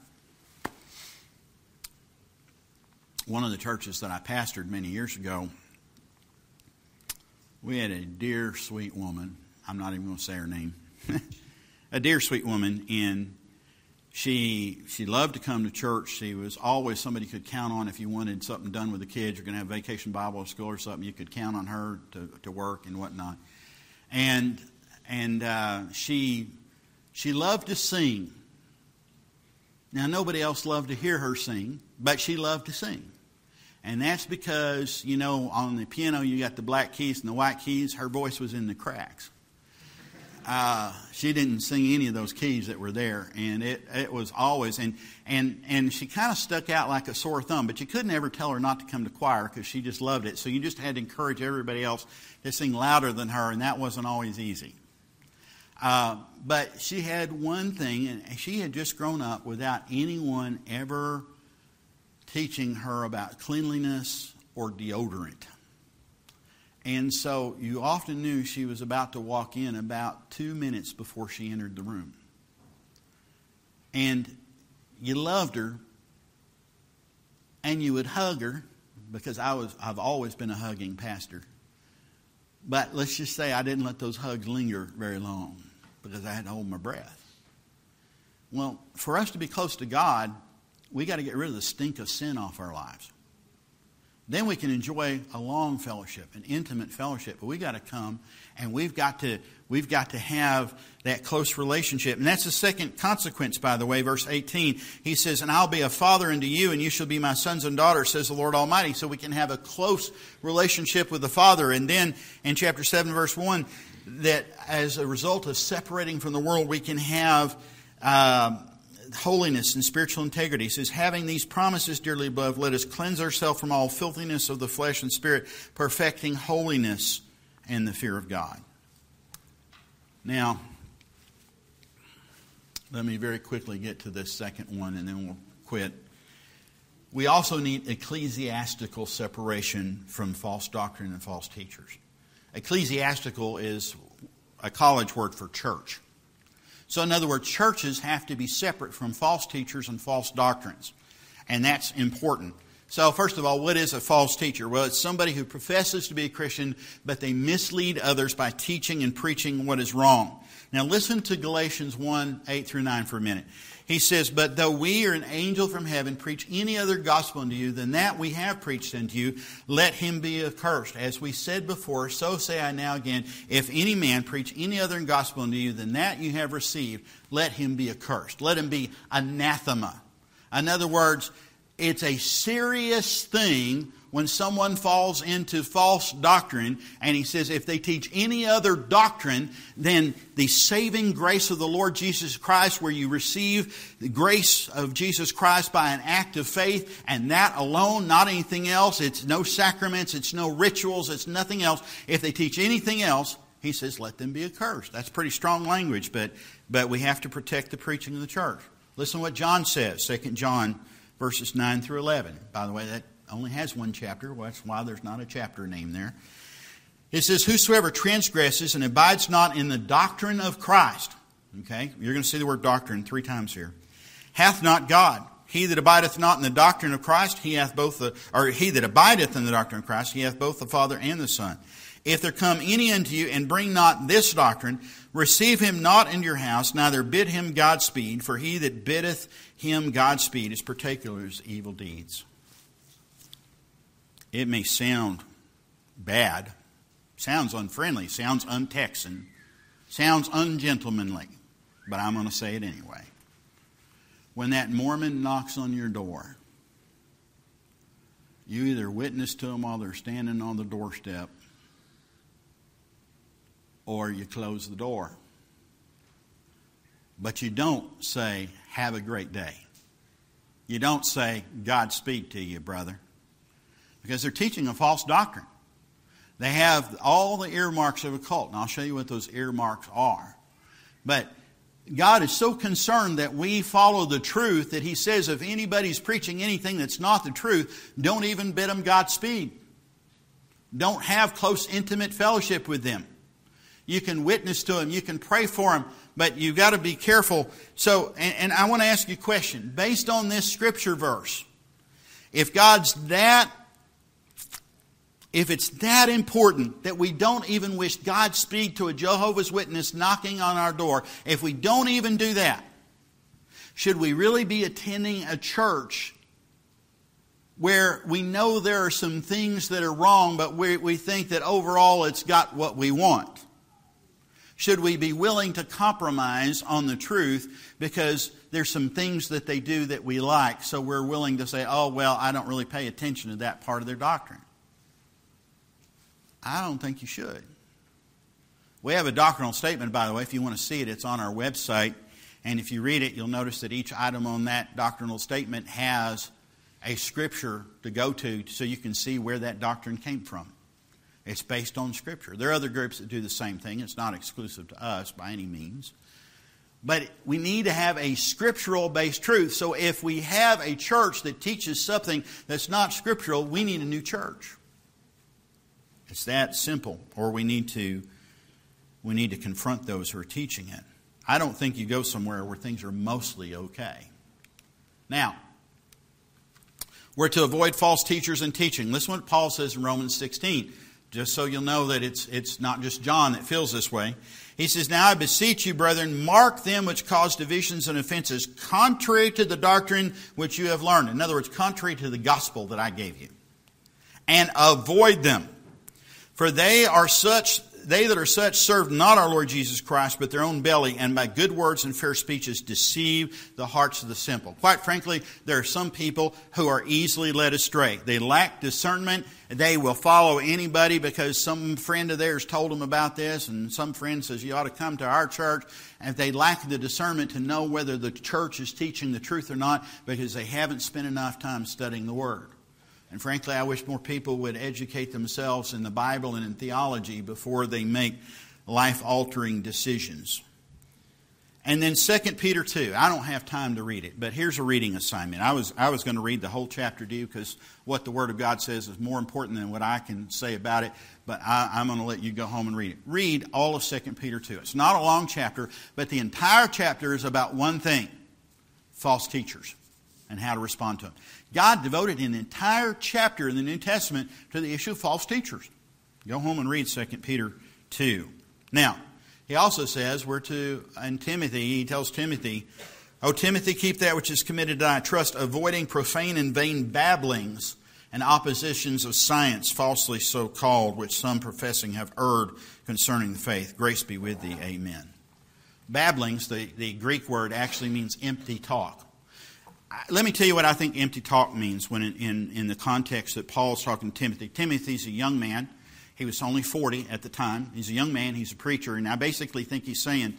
One of the churches that I pastored many years ago, we had a dear, sweet woman. I'm not even going to say her name. A dear, sweet woman in She loved to come to church. She was always somebody you could count on if you wanted something done with the kids. You're going to have vacation Bible school or something. You could count on her to work and whatnot. And she loved to sing. Now, nobody else loved to hear her sing, but she loved to sing. And that's because, on the piano you got the black keys and the white keys. Her voice was in the cracks. She didn't sing any of those keys that were there, and it was always and she kind of stuck out like a sore thumb. But you couldn't ever tell her not to come to choir because she just loved it. So you just had to encourage everybody else to sing louder than her, and that wasn't always easy. But she had one thing, and she had just grown up without anyone ever teaching her about cleanliness or deodorant. And so you often knew she was about to walk in about 2 minutes before she entered the room. And you loved her, and you would hug her, because I've always been a hugging pastor. But let's just say I didn't let those hugs linger very long, because I had to hold my breath. Well, for us to be close to God, we got to get rid of the stink of sin off our lives. Then we can enjoy a long fellowship, an intimate fellowship. But we got to come, and we've got to have that close relationship. And that's the second consequence, by the way, verse 18. He says, "And I'll be a father unto you, and you shall be my sons and daughters, says the Lord Almighty." So we can have a close relationship with the Father. And then in chapter 7, verse 1, that as a result of separating from the world, we can have holiness and spiritual integrity. He says, "Having these promises, dearly beloved, let us cleanse ourselves from all filthiness of the flesh and spirit, perfecting holiness and the fear of God." Now, let me very quickly get to this second one, and then we'll quit. We also need ecclesiastical separation from false doctrine and false teachers. Ecclesiastical is a college word for church. So in other words, churches have to be separate from false teachers and false doctrines. And that's important. So first of all, what is a false teacher? Well, it's somebody who professes to be a Christian, but they mislead others by teaching and preaching what is wrong. Now listen to Galatians 1, 8 through 9 for a minute. He says, "But though we or an angel from heaven preach any other gospel unto you than that we have preached unto you, let him be accursed. As we said before, so say I now again, if any man preach any other gospel unto you than that you have received, let him be accursed." Let him be anathema. In other words, it's a serious thing when someone falls into false doctrine, and he says if they teach any other doctrine than the saving grace of the Lord Jesus Christ, where you receive the grace of Jesus Christ by an act of faith, and that alone, not anything else. It's no sacraments, it's no rituals, it's nothing else. If they teach anything else, he says let them be accursed. That's pretty strong language, but we have to protect the preaching of the church. Listen to what John says, 2 John verses 9 through 11. By the way, that only has one chapter. Well, that's why there's not a chapter name there. It says, "Whosoever transgresses and abides not in the doctrine of Christ," okay, you're going to see the word doctrine 3 times here, "hath not God. He that abideth not in the doctrine of Christ, he that abideth in the doctrine of Christ, he hath both the Father and the Son. If there come any unto you and bring not this doctrine, receive him not into your house, neither bid him Godspeed, for he that biddeth him Godspeed is particular of his evil deeds." It may sound bad, sounds unfriendly, sounds un-Texan, sounds ungentlemanly, but I'm going to say it anyway. When that Mormon knocks on your door, you either witness to them while they're standing on the doorstep, or you close the door. But you don't say, "Have a great day." You don't say, "Godspeed to you, brother." Because they're teaching a false doctrine. They have all the earmarks of a cult. And I'll show you what those earmarks are. But God is so concerned that we follow the truth that he says if anybody's preaching anything that's not the truth, don't even bid them Godspeed. Don't have close, intimate fellowship with them. You can witness to them. You can pray for them. But you've got to be careful. So, and I want to ask you a question. Based on this scripture verse, if it's that important that we don't even wish Godspeed to a Jehovah's Witness knocking on our door, if we don't even do that, Should we really be attending a church where we know there are some things that are wrong, but we think that overall it's got what we want? Should we be willing to compromise on the truth because there's some things that they do that we like, so we're willing to say, oh, well, I don't really pay attention to that part of their doctrine? I don't think you should. We have a doctrinal statement, by the way. If you want to see it, it's on our website. And if you read it, you'll notice that each item on that doctrinal statement has a scripture to go to so you can see where that doctrine came from. It's based on Scripture. There are other groups that do the same thing. It's not exclusive to us by any means. But we need to have a scriptural-based truth. So if we have a church that teaches something that's not scriptural, we need a new church. It's that simple. Or we need to confront those who are teaching it. I don't think you go somewhere where things are mostly okay. Now, we're to avoid false teachers and teaching. Listen to what Paul says in Romans 16. Just so you'll know that it's not just John that feels this way. He says, now I beseech you, brethren, mark them which cause divisions and offenses, contrary to the doctrine which you have learned. In other words, contrary to the gospel that I gave you. And avoid them. For they that are such serve not our Lord Jesus Christ, but their own belly, and by good words and fair speeches deceive the hearts of the simple. Quite frankly, there are some people who are easily led astray. They lack discernment. They will follow anybody because some friend of theirs told them about this, and some friend says, you ought to come to our church. And they lack the discernment to know whether the church is teaching the truth or not because they haven't spent enough time studying the Word. And frankly, I wish more people would educate themselves in the Bible and in theology before they make life-altering decisions. And then 2 Peter 2. I don't have time to read it, but here's a reading assignment. I was going to read the whole chapter to you because what the Word of God says is more important than what I can say about it, but I'm going to let you go home and read it. Read all of 2 Peter 2. It's not a long chapter, but the entire chapter is about one thing: false teachers and how to respond to them. God devoted an entire chapter in the New Testament to the issue of false teachers. Go home and read 2 Peter 2. Now, he also says we're to, in Timothy, he tells Timothy, O Timothy, keep that which is committed to thy trust, avoiding profane and vain babblings and oppositions of science, falsely so called, which some professing have erred concerning the faith. Grace be with thee. Amen. Babblings, the Greek word, actually means empty talk. Let me tell you what I think empty talk means when in the context that Paul's talking to Timothy. Timothy's a young man. He was only 40 at the time. He's a young man. He's a preacher. And I basically think he's saying,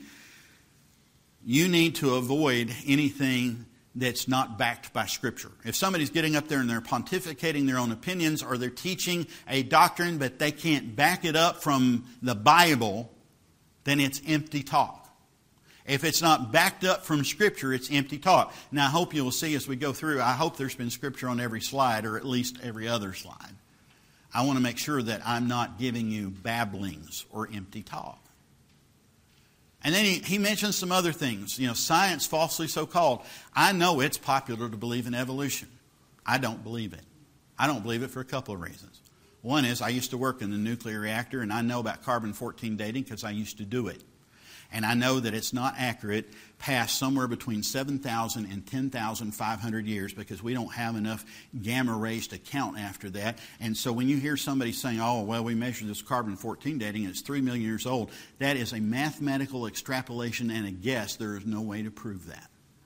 you need to avoid anything that's not backed by Scripture. If somebody's getting up there and they're pontificating their own opinions, or they're teaching a doctrine but they can't back it up from the Bible, then it's empty talk. If it's not backed up from Scripture, it's empty talk. Now, I hope you will see as we go through, I hope there's been Scripture on every slide, or at least every other slide. I want to make sure that I'm not giving you babblings or empty talk. And then he mentions some other things. Science falsely so called. I know it's popular to believe in evolution. I don't believe it. I don't believe it for a couple of reasons. One is I used to work in the nuclear reactor, and I know about carbon-14 dating because I used to do it. And I know that it's not accurate past somewhere between 7,000 and 10,500 years because we don't have enough gamma rays to count after that. And so when you hear somebody saying, oh, well, we measured this carbon-14 dating and it's 3 million years old, that is a mathematical extrapolation and a guess. There is no way to prove that.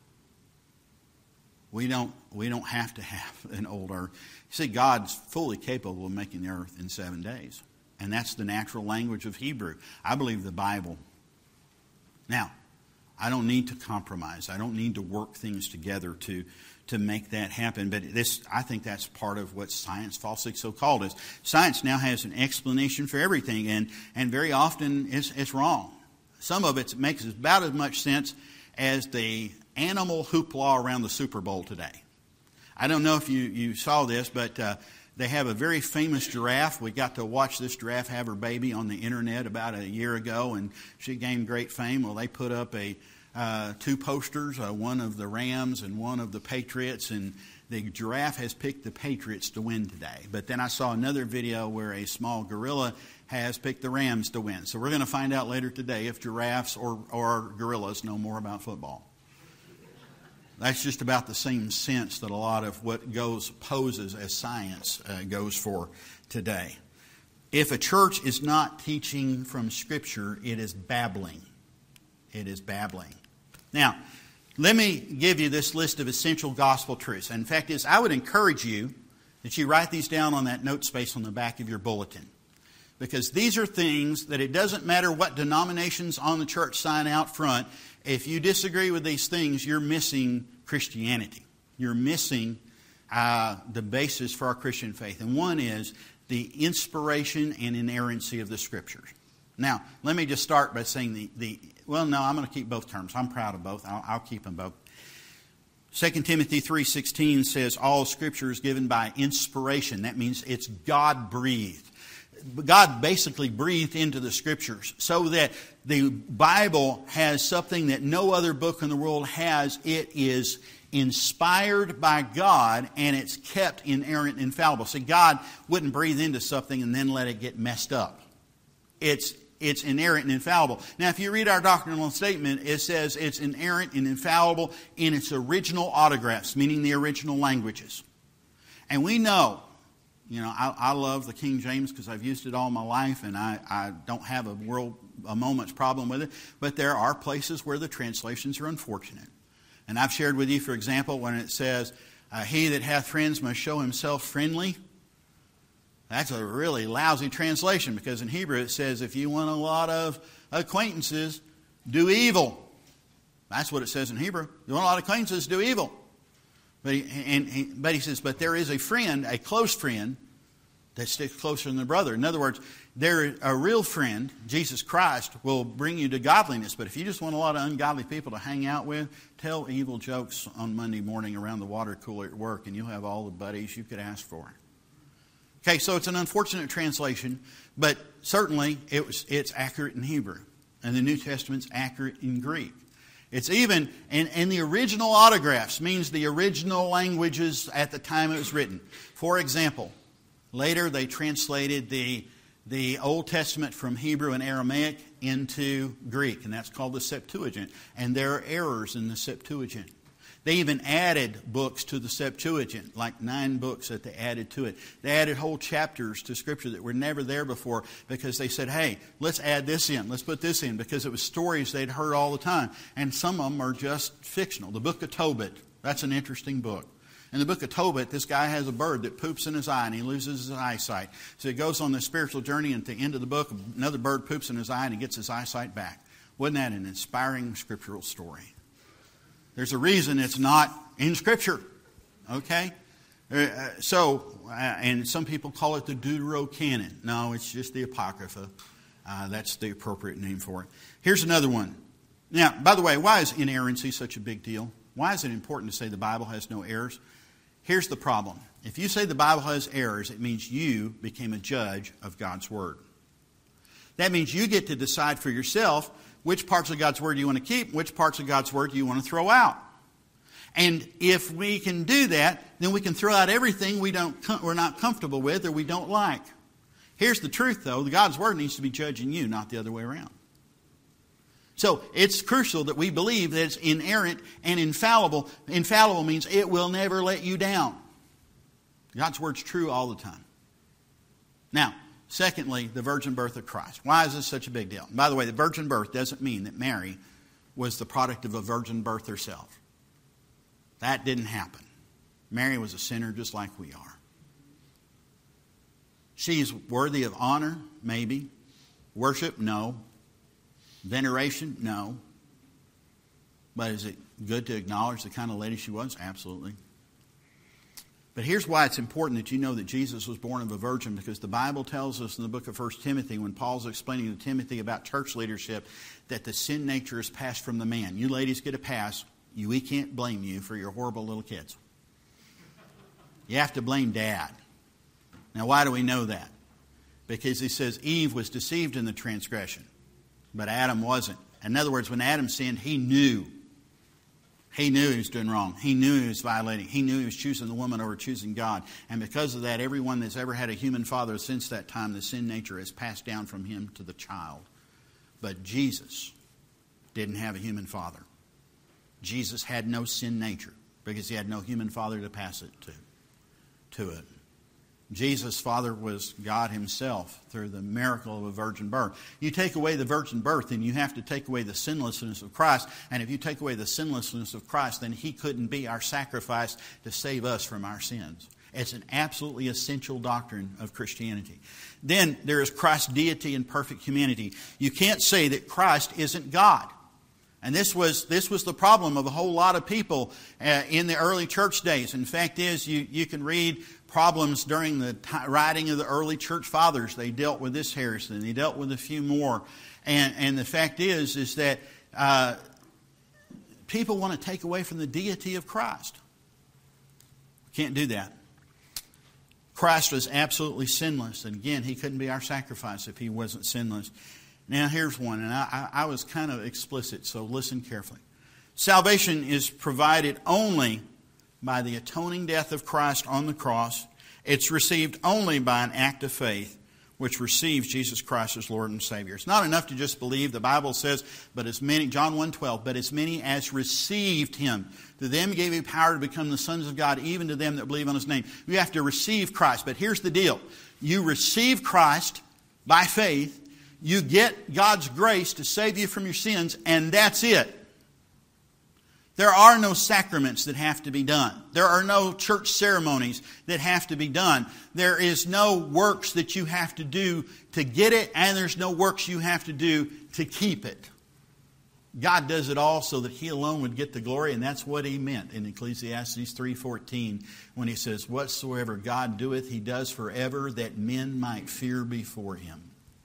We don't have to have an old earth. You see, God's fully capable of making the earth in 7 days. And that's the natural language of Hebrew. I believe the Bible. Now, I don't need to compromise. I don't need to work things together to make that happen. But I think that's part of what science falsely so called is. Science now has an explanation for everything, and very often it's wrong. Some of it makes about as much sense as the animal hoopla around the Super Bowl today. I don't know if you saw this, but they have a very famous giraffe. We got to watch this giraffe have her baby on the internet about a year ago, and she gained great fame. Well, they put up two posters, one of the Rams and one of the Patriots, and the giraffe has picked the Patriots to win today. But then I saw another video where a small gorilla has picked the Rams to win. So we're going to find out later today if giraffes or gorillas know more about football. That's just about the same sense that a lot of what poses as science goes for today. If a church is not teaching from Scripture, it is babbling. It is babbling. Now, let me give you this list of essential gospel truths. And in fact, I would encourage you that you write these down on that note space on the back of your bulletin. Because these are things that it doesn't matter what denominations on the church sign out front. If you disagree with these things, you're missing Christianity. You're missing the basis for our Christian faith. And one is the inspiration and inerrancy of the Scriptures. Now, let me just start by saying I'm going to keep both terms. I'm proud of both. I'll keep them both. 2 Timothy 3:16 says, all Scripture is given by inspiration. That means it's God-breathed. God basically breathed into the Scriptures so that the Bible has something that no other book in the world has. It is inspired by God and it's kept inerrant and infallible. See, God wouldn't breathe into something and then let it get messed up. It's inerrant and infallible. Now, if you read our doctrinal statement, it says it's inerrant and infallible in its original autographs, meaning the original languages. And we know, I love the King James because I've used it all my life and I don't have a moment's problem with it. But there are places where the translations are unfortunate. And I've shared with you, for example, when it says, he that hath friends must show himself friendly. That's a really lousy translation because in Hebrew it says if you want a lot of acquaintances, do evil. That's what it says in Hebrew. You want a lot of acquaintances, do evil. But he says, but there is a friend, a close friend, that sticks closer than a brother. In other words, a real friend, Jesus Christ, will bring you to godliness. But if you just want a lot of ungodly people to hang out with, tell evil jokes on Monday morning around the water cooler at work, and you'll have all the buddies you could ask for. Okay, so it's an unfortunate translation, but certainly it's accurate in Hebrew. And the New Testament's accurate in Greek. It's even, and the original autographs means the original languages at the time it was written. For example, later they translated the Old Testament from Hebrew and Aramaic into Greek, and that's called the Septuagint. And there are errors in the Septuagint. They even added books to the Septuagint, like 9 books that they added to it. They added whole chapters to Scripture that were never there before because they said, hey, let's add this in, let's put this in, because it was stories they'd heard all the time. And some of them are just fictional. The book of Tobit, that's an interesting book. In the book of Tobit, this guy has a bird that poops in his eye and he loses his eyesight. So he goes on this spiritual journey, and at the end of the book, another bird poops in his eye and he gets his eyesight back. Wasn't that an inspiring scriptural story? There's a reason it's not in Scripture, okay? And some people call it the Deuterocanon. No, it's just the Apocrypha. That's the appropriate name for it. Here's another one. Now, by the way, why is inerrancy such a big deal? Why is it important to say the Bible has no errors? Here's the problem. If you say the Bible has errors, it means you became a judge of God's Word. That means you get to decide for yourself which parts of God's Word you want to keep, which parts of God's Word you want to throw out. And if we can do that, then we can throw out everything we're not comfortable with or we don't like. Here's the truth, though. God's Word needs to be judging you, not the other way around. So it's crucial that we believe that it's inerrant and infallible. Infallible means it will never let you down. God's Word's true all the time. Now, secondly, the virgin birth of Christ. Why is this such a big deal? By the way, the virgin birth doesn't mean that Mary was the product of a virgin birth herself. That didn't happen. Mary was a sinner just like we are. She's worthy of honor, maybe. Worship, no. Veneration, no. But is it good to acknowledge the kind of lady she was? Absolutely. But here's why it's important that you know that Jesus was born of a virgin, because the Bible tells us in the book of 1 Timothy, when Paul's explaining to Timothy about church leadership, that the sin nature is passed from the man. You ladies get a pass. We can't blame you for your horrible little kids. You have to blame Dad. Now, why do we know that? Because he says Eve was deceived in the transgression, but Adam wasn't. In other words, when Adam sinned, he knew. He knew he was doing wrong. He knew he was violating. He knew he was choosing the woman over choosing God. And because of that, everyone that's ever had a human father since that time, the sin nature has passed down from him to the child. But Jesus didn't have a human father. Jesus had no sin nature because he had no human father to pass it to it. Jesus' father was God himself through the miracle of a virgin birth. You take away the virgin birth, then you have to take away the sinlessness of Christ. And if you take away the sinlessness of Christ, then he couldn't be our sacrifice to save us from our sins. It's an absolutely essential doctrine of Christianity. Then there is Christ's deity and perfect humanity. You can't say that Christ isn't God. And this was the problem of a whole lot of people in the early church days. In fact, you can read problems during the writing of the early church fathers. They dealt with this heresy, and they dealt with a few more. And the fact is that people want to take away from the deity of Christ. Can't do that. Christ was absolutely sinless. And again, he couldn't be our sacrifice if he wasn't sinless. Now here's one, and I was kind of explicit, so listen carefully. Salvation is provided only by the atoning death of Christ on the cross. It's received only by an act of faith, which receives Jesus Christ as Lord and Savior. It's not enough to just believe. The Bible says, but as many, John 1:12, but as many as received him, to them gave he power to become the sons of God, even to them that believe on his name. You have to receive Christ. But here's the deal. You receive Christ by faith. You get God's grace to save you from your sins, and that's it. There are no sacraments that have to be done. There are no church ceremonies that have to be done. There is no works that you have to do to get it, and there's no works you have to do to keep it. God does it all so that he alone would get the glory, and that's what he meant in Ecclesiastes 3:14 when he says, whatsoever God doeth, he does forever, that men might fear before him.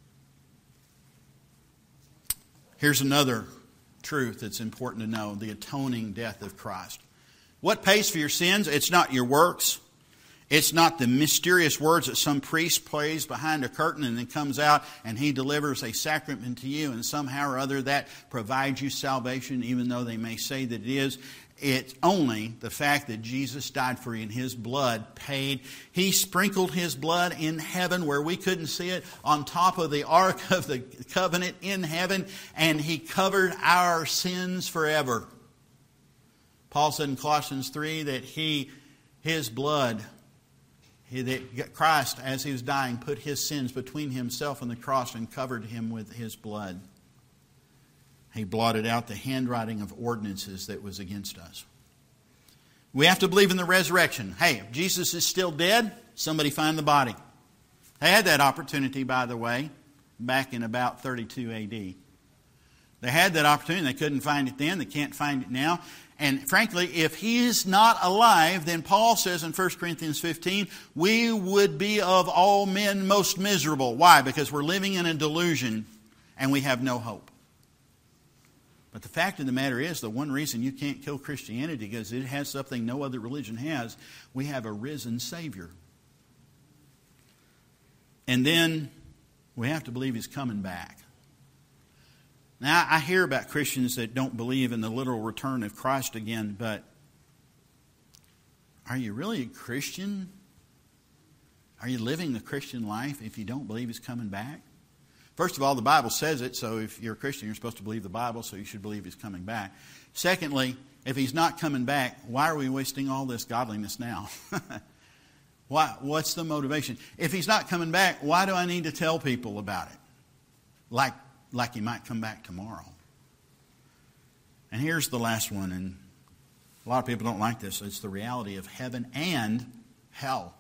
Here's another truth that's important to know, the atoning death of Christ. What pays for your sins? It's not your works. It's not the mysterious words that some priest plays behind a curtain and then comes out and he delivers a sacrament to you, and somehow or other that provides you salvation, even though they may say that it is. It's only the fact that Jesus died for you and his blood paid. He sprinkled his blood in heaven where we couldn't see it, on top of the Ark of the Covenant in heaven, and he covered our sins forever. Paul said in Colossians 3 that his blood, that Christ, as he was dying, put his sins between himself and the cross and covered him with his blood. He blotted out the handwriting of ordinances that was against us. We have to believe in the resurrection. Hey, if Jesus is still dead, somebody find the body. They had that opportunity, by the way, back in about 32 A.D. They had that opportunity. They couldn't find it then. They can't find it now. And frankly, if he is not alive, then Paul says in 1 Corinthians 15, we would be of all men most miserable. Why? Because we're living in a delusion and we have no hope. But the fact of the matter is, the one reason you can't kill Christianity is because it has something no other religion has. We have a risen Savior. And then we have to believe he's coming back. Now, I hear about Christians that don't believe in the literal return of Christ again, but are you really a Christian? Are you living the Christian life if you don't believe he's coming back? First of all, the Bible says it, so if you're a Christian, you're supposed to believe the Bible, so you should believe he's coming back. Secondly, if he's not coming back, why are we wasting all this godliness now? What's the motivation? If he's not coming back, why do I need to tell people about it? Like he might come back tomorrow. And here's the last one, and a lot of people don't like this. It's the reality of heaven and hell.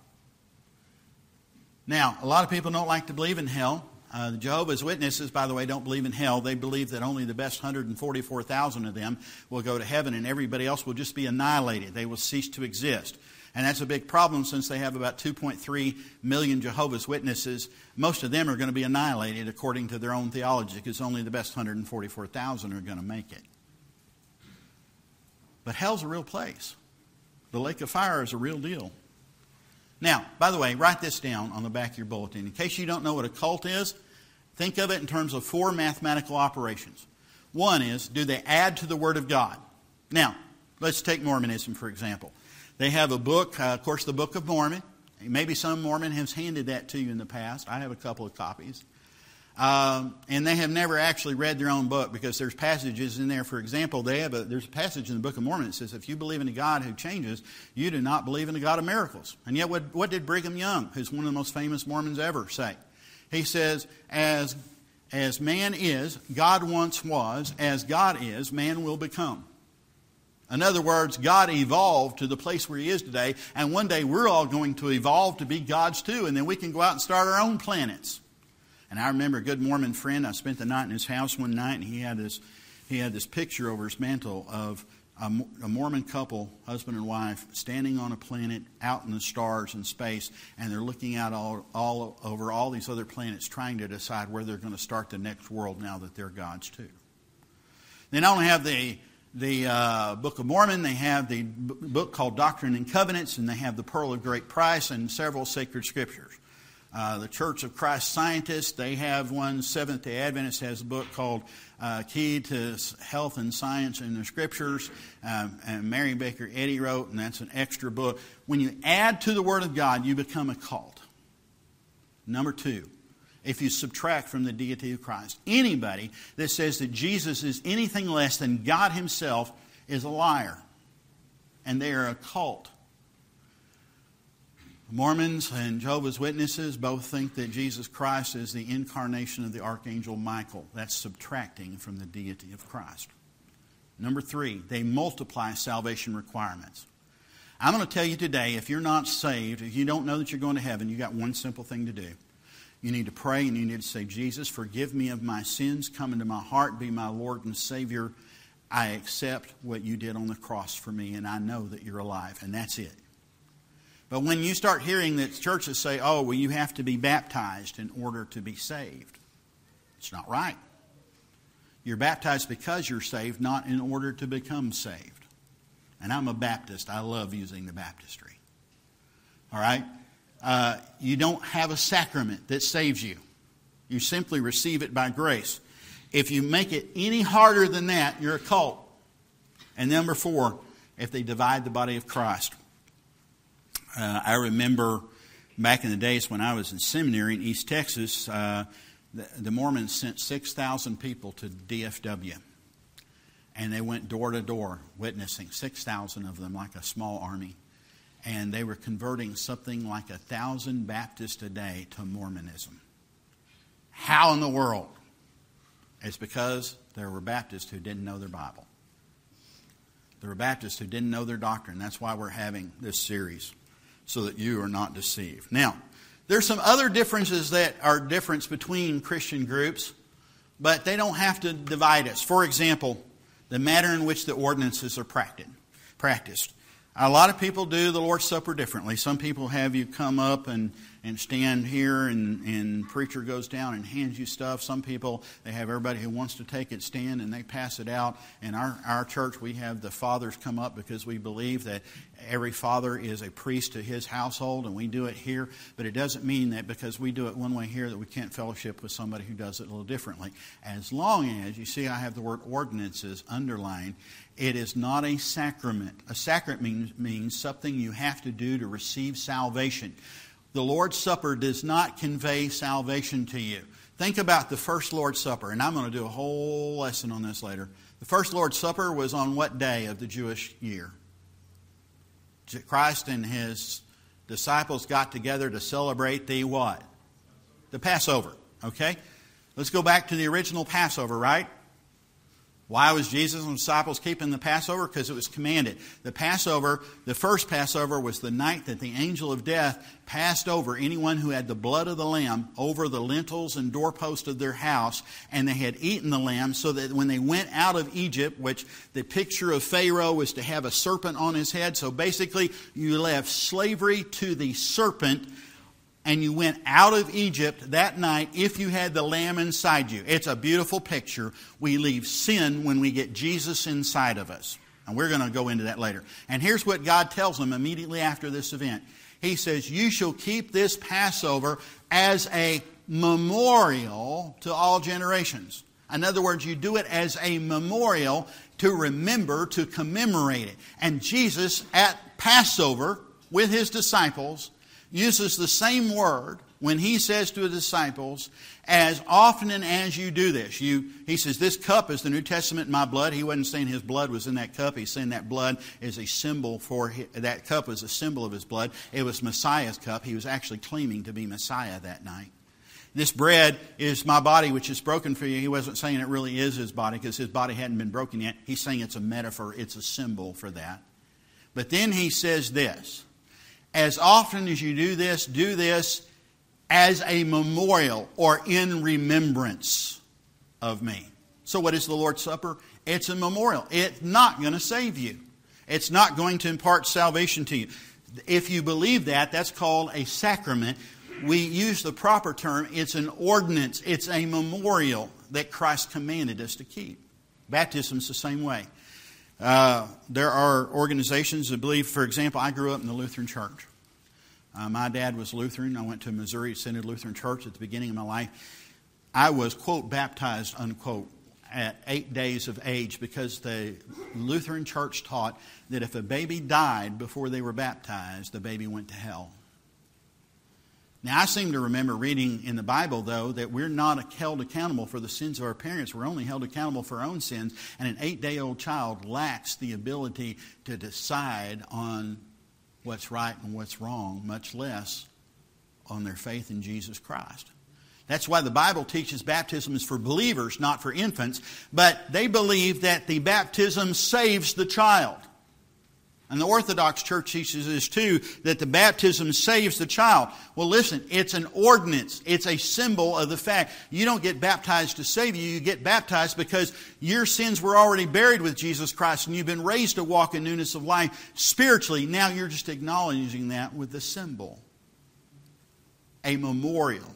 Now, a lot of people don't like to believe in hell. The Jehovah's Witnesses, by the way, don't believe in hell. They believe that only the best 144,000 of them will go to heaven and everybody else will just be annihilated. They will cease to exist. And that's a big problem since they have about 2.3 million Jehovah's Witnesses. Most of them are going to be annihilated according to their own theology because only the best 144,000 are going to make it. But hell's a real place. The lake of fire is a real deal. Now, by the way, write this down on the back of your bulletin. In case you don't know what a cult is, think of it in terms of 4 mathematical operations. One is, do they add to the Word of God? Now, let's take Mormonism, for example. They have a book, of course, the Book of Mormon. Maybe some Mormon has handed that to you in the past. I have a couple of copies. And they have never actually read their own book, because there's passages in there. For example, there's a passage in the Book of Mormon that says, if you believe in a God who changes, you do not believe in a God of miracles. And yet what did Brigham Young, who's one of the most famous Mormons ever, say? He says, as man is, God once was. As God is, man will become. In other words, God evolved to the place where He is today, and one day we're all going to evolve to be gods too, and then we can go out and start our own planets. And I remember a good Mormon friend, I spent the night in his house one night, and he had this picture over his mantle of a Mormon couple, husband and wife, standing on a planet out in the stars and space, and they're looking out all over all these other planets, trying to decide where they're going to start the next world now that they're gods too. They not only have the Book of Mormon, they have the book called Doctrine and Covenants, and they have the Pearl of Great Price and several sacred scriptures. The Church of Christ Scientists, they have one. Seventh-day Adventist has a book called Key to Health and Science in the Scriptures. And Mary Baker Eddy wrote, and that's an extra book. When you add to the Word of God, you become a cult. Number two, if you subtract from the deity of Christ. Anybody that says that Jesus is anything less than God Himself is a liar. And they are a cult. Mormons and Jehovah's Witnesses both think that Jesus Christ is the incarnation of the Archangel Michael. That's subtracting from the deity of Christ. Number three, they multiply salvation requirements. I'm going to tell you today, if you're not saved, if you don't know that you're going to heaven, you've got one simple thing to do. You need to pray and you need to say, Jesus, forgive me of my sins. Come into my heart, be my Lord and Savior. I accept what you did on the cross for me, and I know that you're alive. And that's it. But when you start hearing that churches say, oh, well, you have to be baptized in order to be saved, it's not right. You're baptized because you're saved, not in order to become saved. And I'm a Baptist. I love using the baptistry. All right? You don't have a sacrament that saves you. You simply receive it by grace. If you make it any harder than that, you're a cult. And number four, if they divide the body of Christ. I remember back in the days when I was in seminary in East Texas, the Mormons sent 6,000 people to DFW. And they went door to door witnessing, 6,000 of them, like a small army. And they were converting something like 1,000 Baptists a day to Mormonism. How in the world? It's because there were Baptists who didn't know their Bible. There were Baptists who didn't know their doctrine. That's why we're having this series, so that you are not deceived. Now, there's some other differences that are difference between Christian groups, but they don't have to divide us. For example, the manner in which the ordinances are practiced. A lot of people do the Lord's Supper differently. Some people have you come up and stand here and preacher goes down and hands you stuff. Some people, they have everybody who wants to take it stand and they pass it out. In our church, we have the fathers come up because we believe that every father is a priest to his household, and we do it here. But it doesn't mean that because we do it one way here that we can't fellowship with somebody who does it a little differently. As long as, you see I have the word ordinances underlined, it is not a sacrament. A sacrament means something you have to do to receive salvation. The Lord's Supper does not convey salvation to you. Think about the first Lord's Supper, and I'm going to do a whole lesson on this later. The first Lord's Supper was on what day of the Jewish year? Christ and His disciples got together to celebrate the what? The Passover. Okay? Let's go back to the original Passover, right? Why was Jesus and the disciples keeping the Passover? Because it was commanded. The Passover, the first Passover, was the night that the angel of death passed over anyone who had the blood of the lamb over the lintels and doorposts of their house, and they had eaten the lamb, so that when they went out of Egypt, which the picture of Pharaoh was to have a serpent on his head, so basically you left slavery to the serpent, and you went out of Egypt that night if you had the lamb inside you. It's a beautiful picture. We leave sin when we get Jesus inside of us. And we're going to go into that later. And here's what God tells them immediately after this event. He says, you shall keep this Passover as a memorial to all generations. In other words, you do it as a memorial to remember, to commemorate it. And Jesus at Passover with His disciples uses the same word when he says to the disciples, as often as you do this, he says, this cup is the New Testament in my blood. He wasn't saying his blood was in that cup. He's saying that blood is a symbol that cup was a symbol of his blood. It was Messiah's cup. He was actually claiming to be Messiah that night. This bread is my body, which is broken for you. He wasn't saying it really is his body because his body hadn't been broken yet. He's saying it's a metaphor. It's a symbol for that. But then he says this, as often as you do this as a memorial or in remembrance of me. So what is the Lord's Supper? It's a memorial. It's not going to save you. It's not going to impart salvation to you. If you believe that, that's called a sacrament. We use the proper term. It's an ordinance. It's a memorial that Christ commanded us to keep. Baptism is the same way. There are organizations that believe, for example, I grew up in the Lutheran Church. My dad was Lutheran. I went to Missouri Synod Lutheran Church at the beginning of my life. I was, quote, baptized, unquote, at 8 days of age because the Lutheran Church taught that if a baby died before they were baptized, the baby went to hell. Now, I seem to remember reading in the Bible, though, that we're not held accountable for the sins of our parents. We're only held accountable for our own sins. And an 8-day-old child lacks the ability to decide on what's right and what's wrong, much less on their faith in Jesus Christ. That's why the Bible teaches baptism is for believers, not for infants. But they believe that the baptism saves the child. And the Orthodox Church teaches this too, that the baptism saves the child. Well, listen, it's an ordinance. It's a symbol of the fact you don't get baptized to save you. You get baptized because your sins were already buried with Jesus Christ and you've been raised to walk in newness of life spiritually. Now you're just acknowledging that with the symbol, a memorial.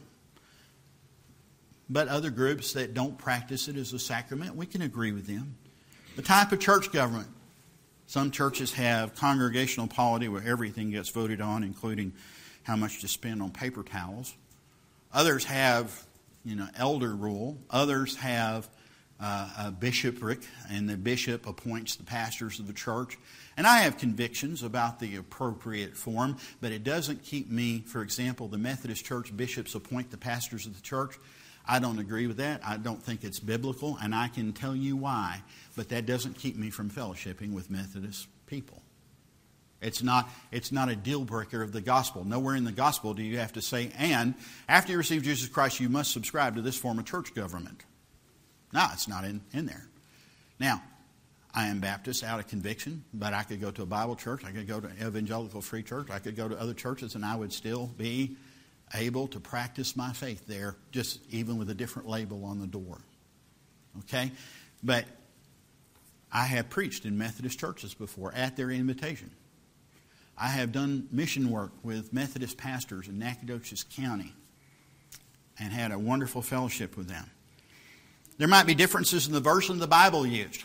But other groups that don't practice it as a sacrament, we can agree with them. The type of church government. Some churches have congregational polity where everything gets voted on, including how much to spend on paper towels. Others have, elder rule. Others have a bishopric, and the bishop appoints the pastors of the church. And I have convictions about the appropriate form, but it doesn't keep me, for example, the Methodist Church bishops appoint the pastors of the church. I don't agree with that. I don't think it's biblical, and I can tell you why. But that doesn't keep me from fellowshipping with Methodist people. It's not a deal breaker of the gospel. Nowhere in the gospel do you have to say, and after you receive Jesus Christ, you must subscribe to this form of church government. No, it's not in there. Now, I am Baptist out of conviction, but I could go to a Bible church. I could go to Evangelical Free Church. I could go to other churches, and I would still be able to practice my faith there, just even with a different label on the door. Okay? But I have preached in Methodist churches before at their invitation. I have done mission work with Methodist pastors in Nacogdoches County and had a wonderful fellowship with them. There might be differences in the version of the Bible used.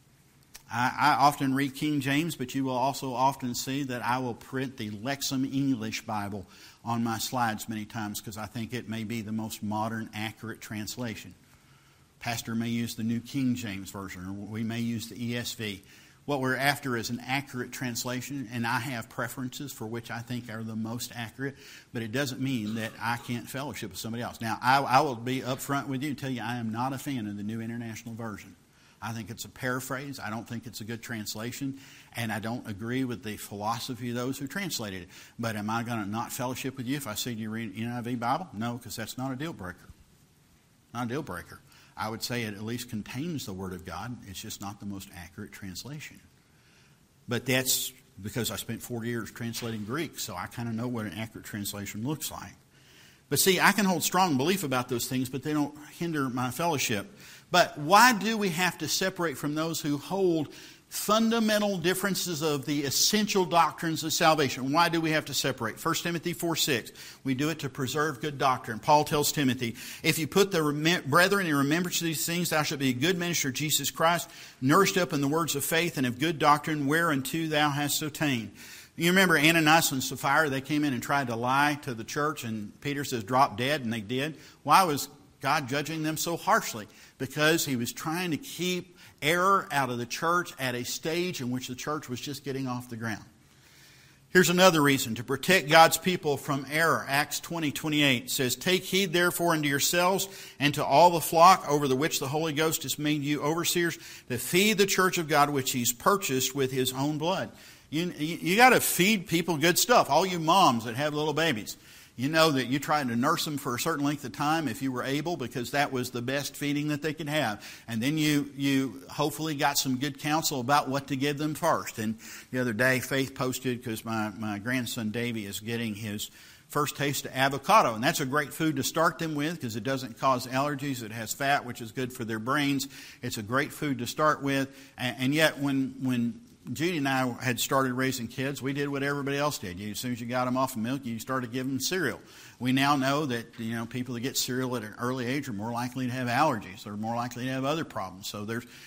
I often read King James, but you will also often see that I will print the Lexham English Bible on my slides many times because I think it may be the most modern, accurate translation. Pastor may use the New King James Version, or we may use the ESV. What we're after is an accurate translation, and I have preferences for which I think are the most accurate, but it doesn't mean that I can't fellowship with somebody else. Now, I will be upfront with you and tell you I am not a fan of the New International Version. I think it's a paraphrase. I don't think it's a good translation, and I don't agree with the philosophy of those who translated it. But am I going to not fellowship with you if I see you read NIV Bible? No, because that's not a deal breaker. Not a deal breaker. I would say it at least contains the Word of God. It's just not the most accurate translation. But that's because I spent 40 years translating Greek, so I kind of know what an accurate translation looks like. But see, I can hold strong belief about those things, but they don't hinder my fellowship. But why do we have to separate from those who hold fundamental differences of the essential doctrines of salvation? Why do we have to separate? 1 Timothy 4:6. We do it to preserve good doctrine. Paul tells Timothy, if you put the brethren in remembrance of these things, thou shalt be a good minister of Jesus Christ, nourished up in the words of faith and of good doctrine, whereunto thou hast attained. You remember Ananias and Sapphira, they came in and tried to lie to the church, and Peter says, drop dead, and they did. Why was God judging them so harshly? Because he was trying to keep error out of the church at a stage in which the church was just getting off the ground. Here's another reason, to protect God's people from error. Acts 20:28 says, "Take heed therefore unto yourselves and to all the flock over the which the Holy Ghost has made you overseers, to feed the church of God which He's purchased with His own blood." You got to feed people good stuff. All you moms that have little babies, you know that you tried to nurse them for a certain length of time if you were able, because that was the best feeding that they could have. And then you hopefully got some good counsel about what to give them first. And the other day, Faith posted, because my grandson Davey is getting his first taste of avocado. And that's a great food to start them with because it doesn't cause allergies. It has fat, which is good for their brains. It's a great food to start with. And yet when Judy and I had started raising kids, we did what everybody else did. As soon as you got them off of milk, you started giving them cereal. We now know that people that get cereal at an early age are more likely to have allergies. They're more likely to have other problems. So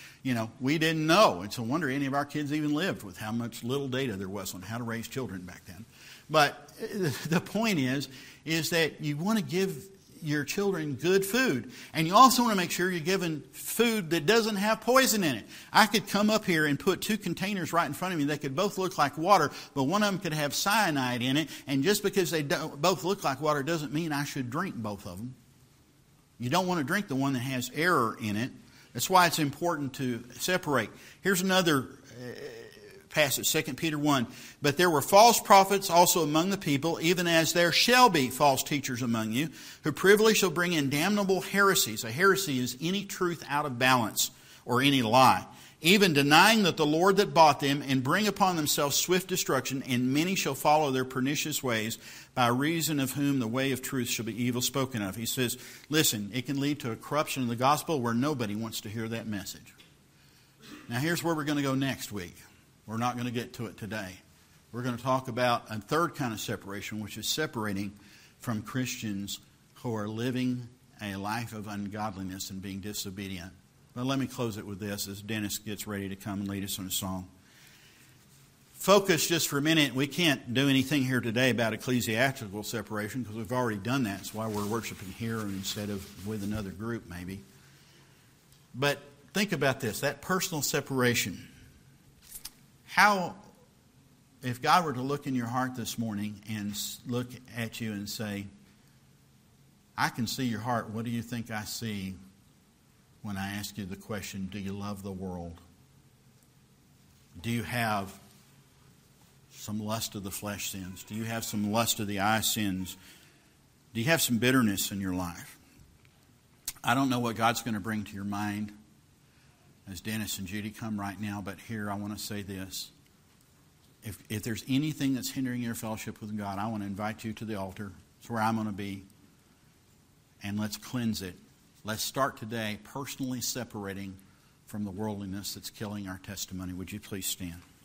we didn't know. It's a wonder any of our kids even lived with how much little data there was on how to raise children back then. But the point is that you want to give your children good food. And you also want to make sure you're giving food that doesn't have poison in it. I could come up here and put two containers right in front of me. They could both look like water, but one of them could have cyanide in it. And just because they both look like water doesn't mean I should drink both of them. You don't want to drink the one that has error in it. That's why it's important to separate. Here's another passage, 2 Peter 1. "But there were false prophets also among the people, even as there shall be false teachers among you, who privily shall bring in damnable heresies." A heresy is any truth out of balance or any lie. "Even denying that the Lord that bought them, and bring upon themselves swift destruction, and many shall follow their pernicious ways, by reason of whom the way of truth shall be evil spoken of." He says, listen, it can lead to a corruption of the gospel where nobody wants to hear that message. Now here's where we're going to go next week. We're not going to get to it today. We're going to talk about a third kind of separation, which is separating from Christians who are living a life of ungodliness and being disobedient. But let me close it with this as Dennis gets ready to come and lead us in a song. Focus just for a minute. We can't do anything here today about ecclesiastical separation because we've already done that. That's why we're worshiping here instead of with another group maybe. But think about this, that personal separation. How, if God were to look in your heart this morning and look at you and say, "I can see your heart. What do you think I see when I ask you the question, do you love the world? Do you have some lust of the flesh sins? Do you have some lust of the eye sins? Do you have some bitterness in your life?" I don't know what God's going to bring to your mind as Dennis and Judy come right now, but here I want to say this. If there's anything that's hindering your fellowship with God, I want to invite you to the altar. It's where I'm going to be. And let's cleanse it. Let's start today personally separating from the worldliness that's killing our testimony. Would you please stand?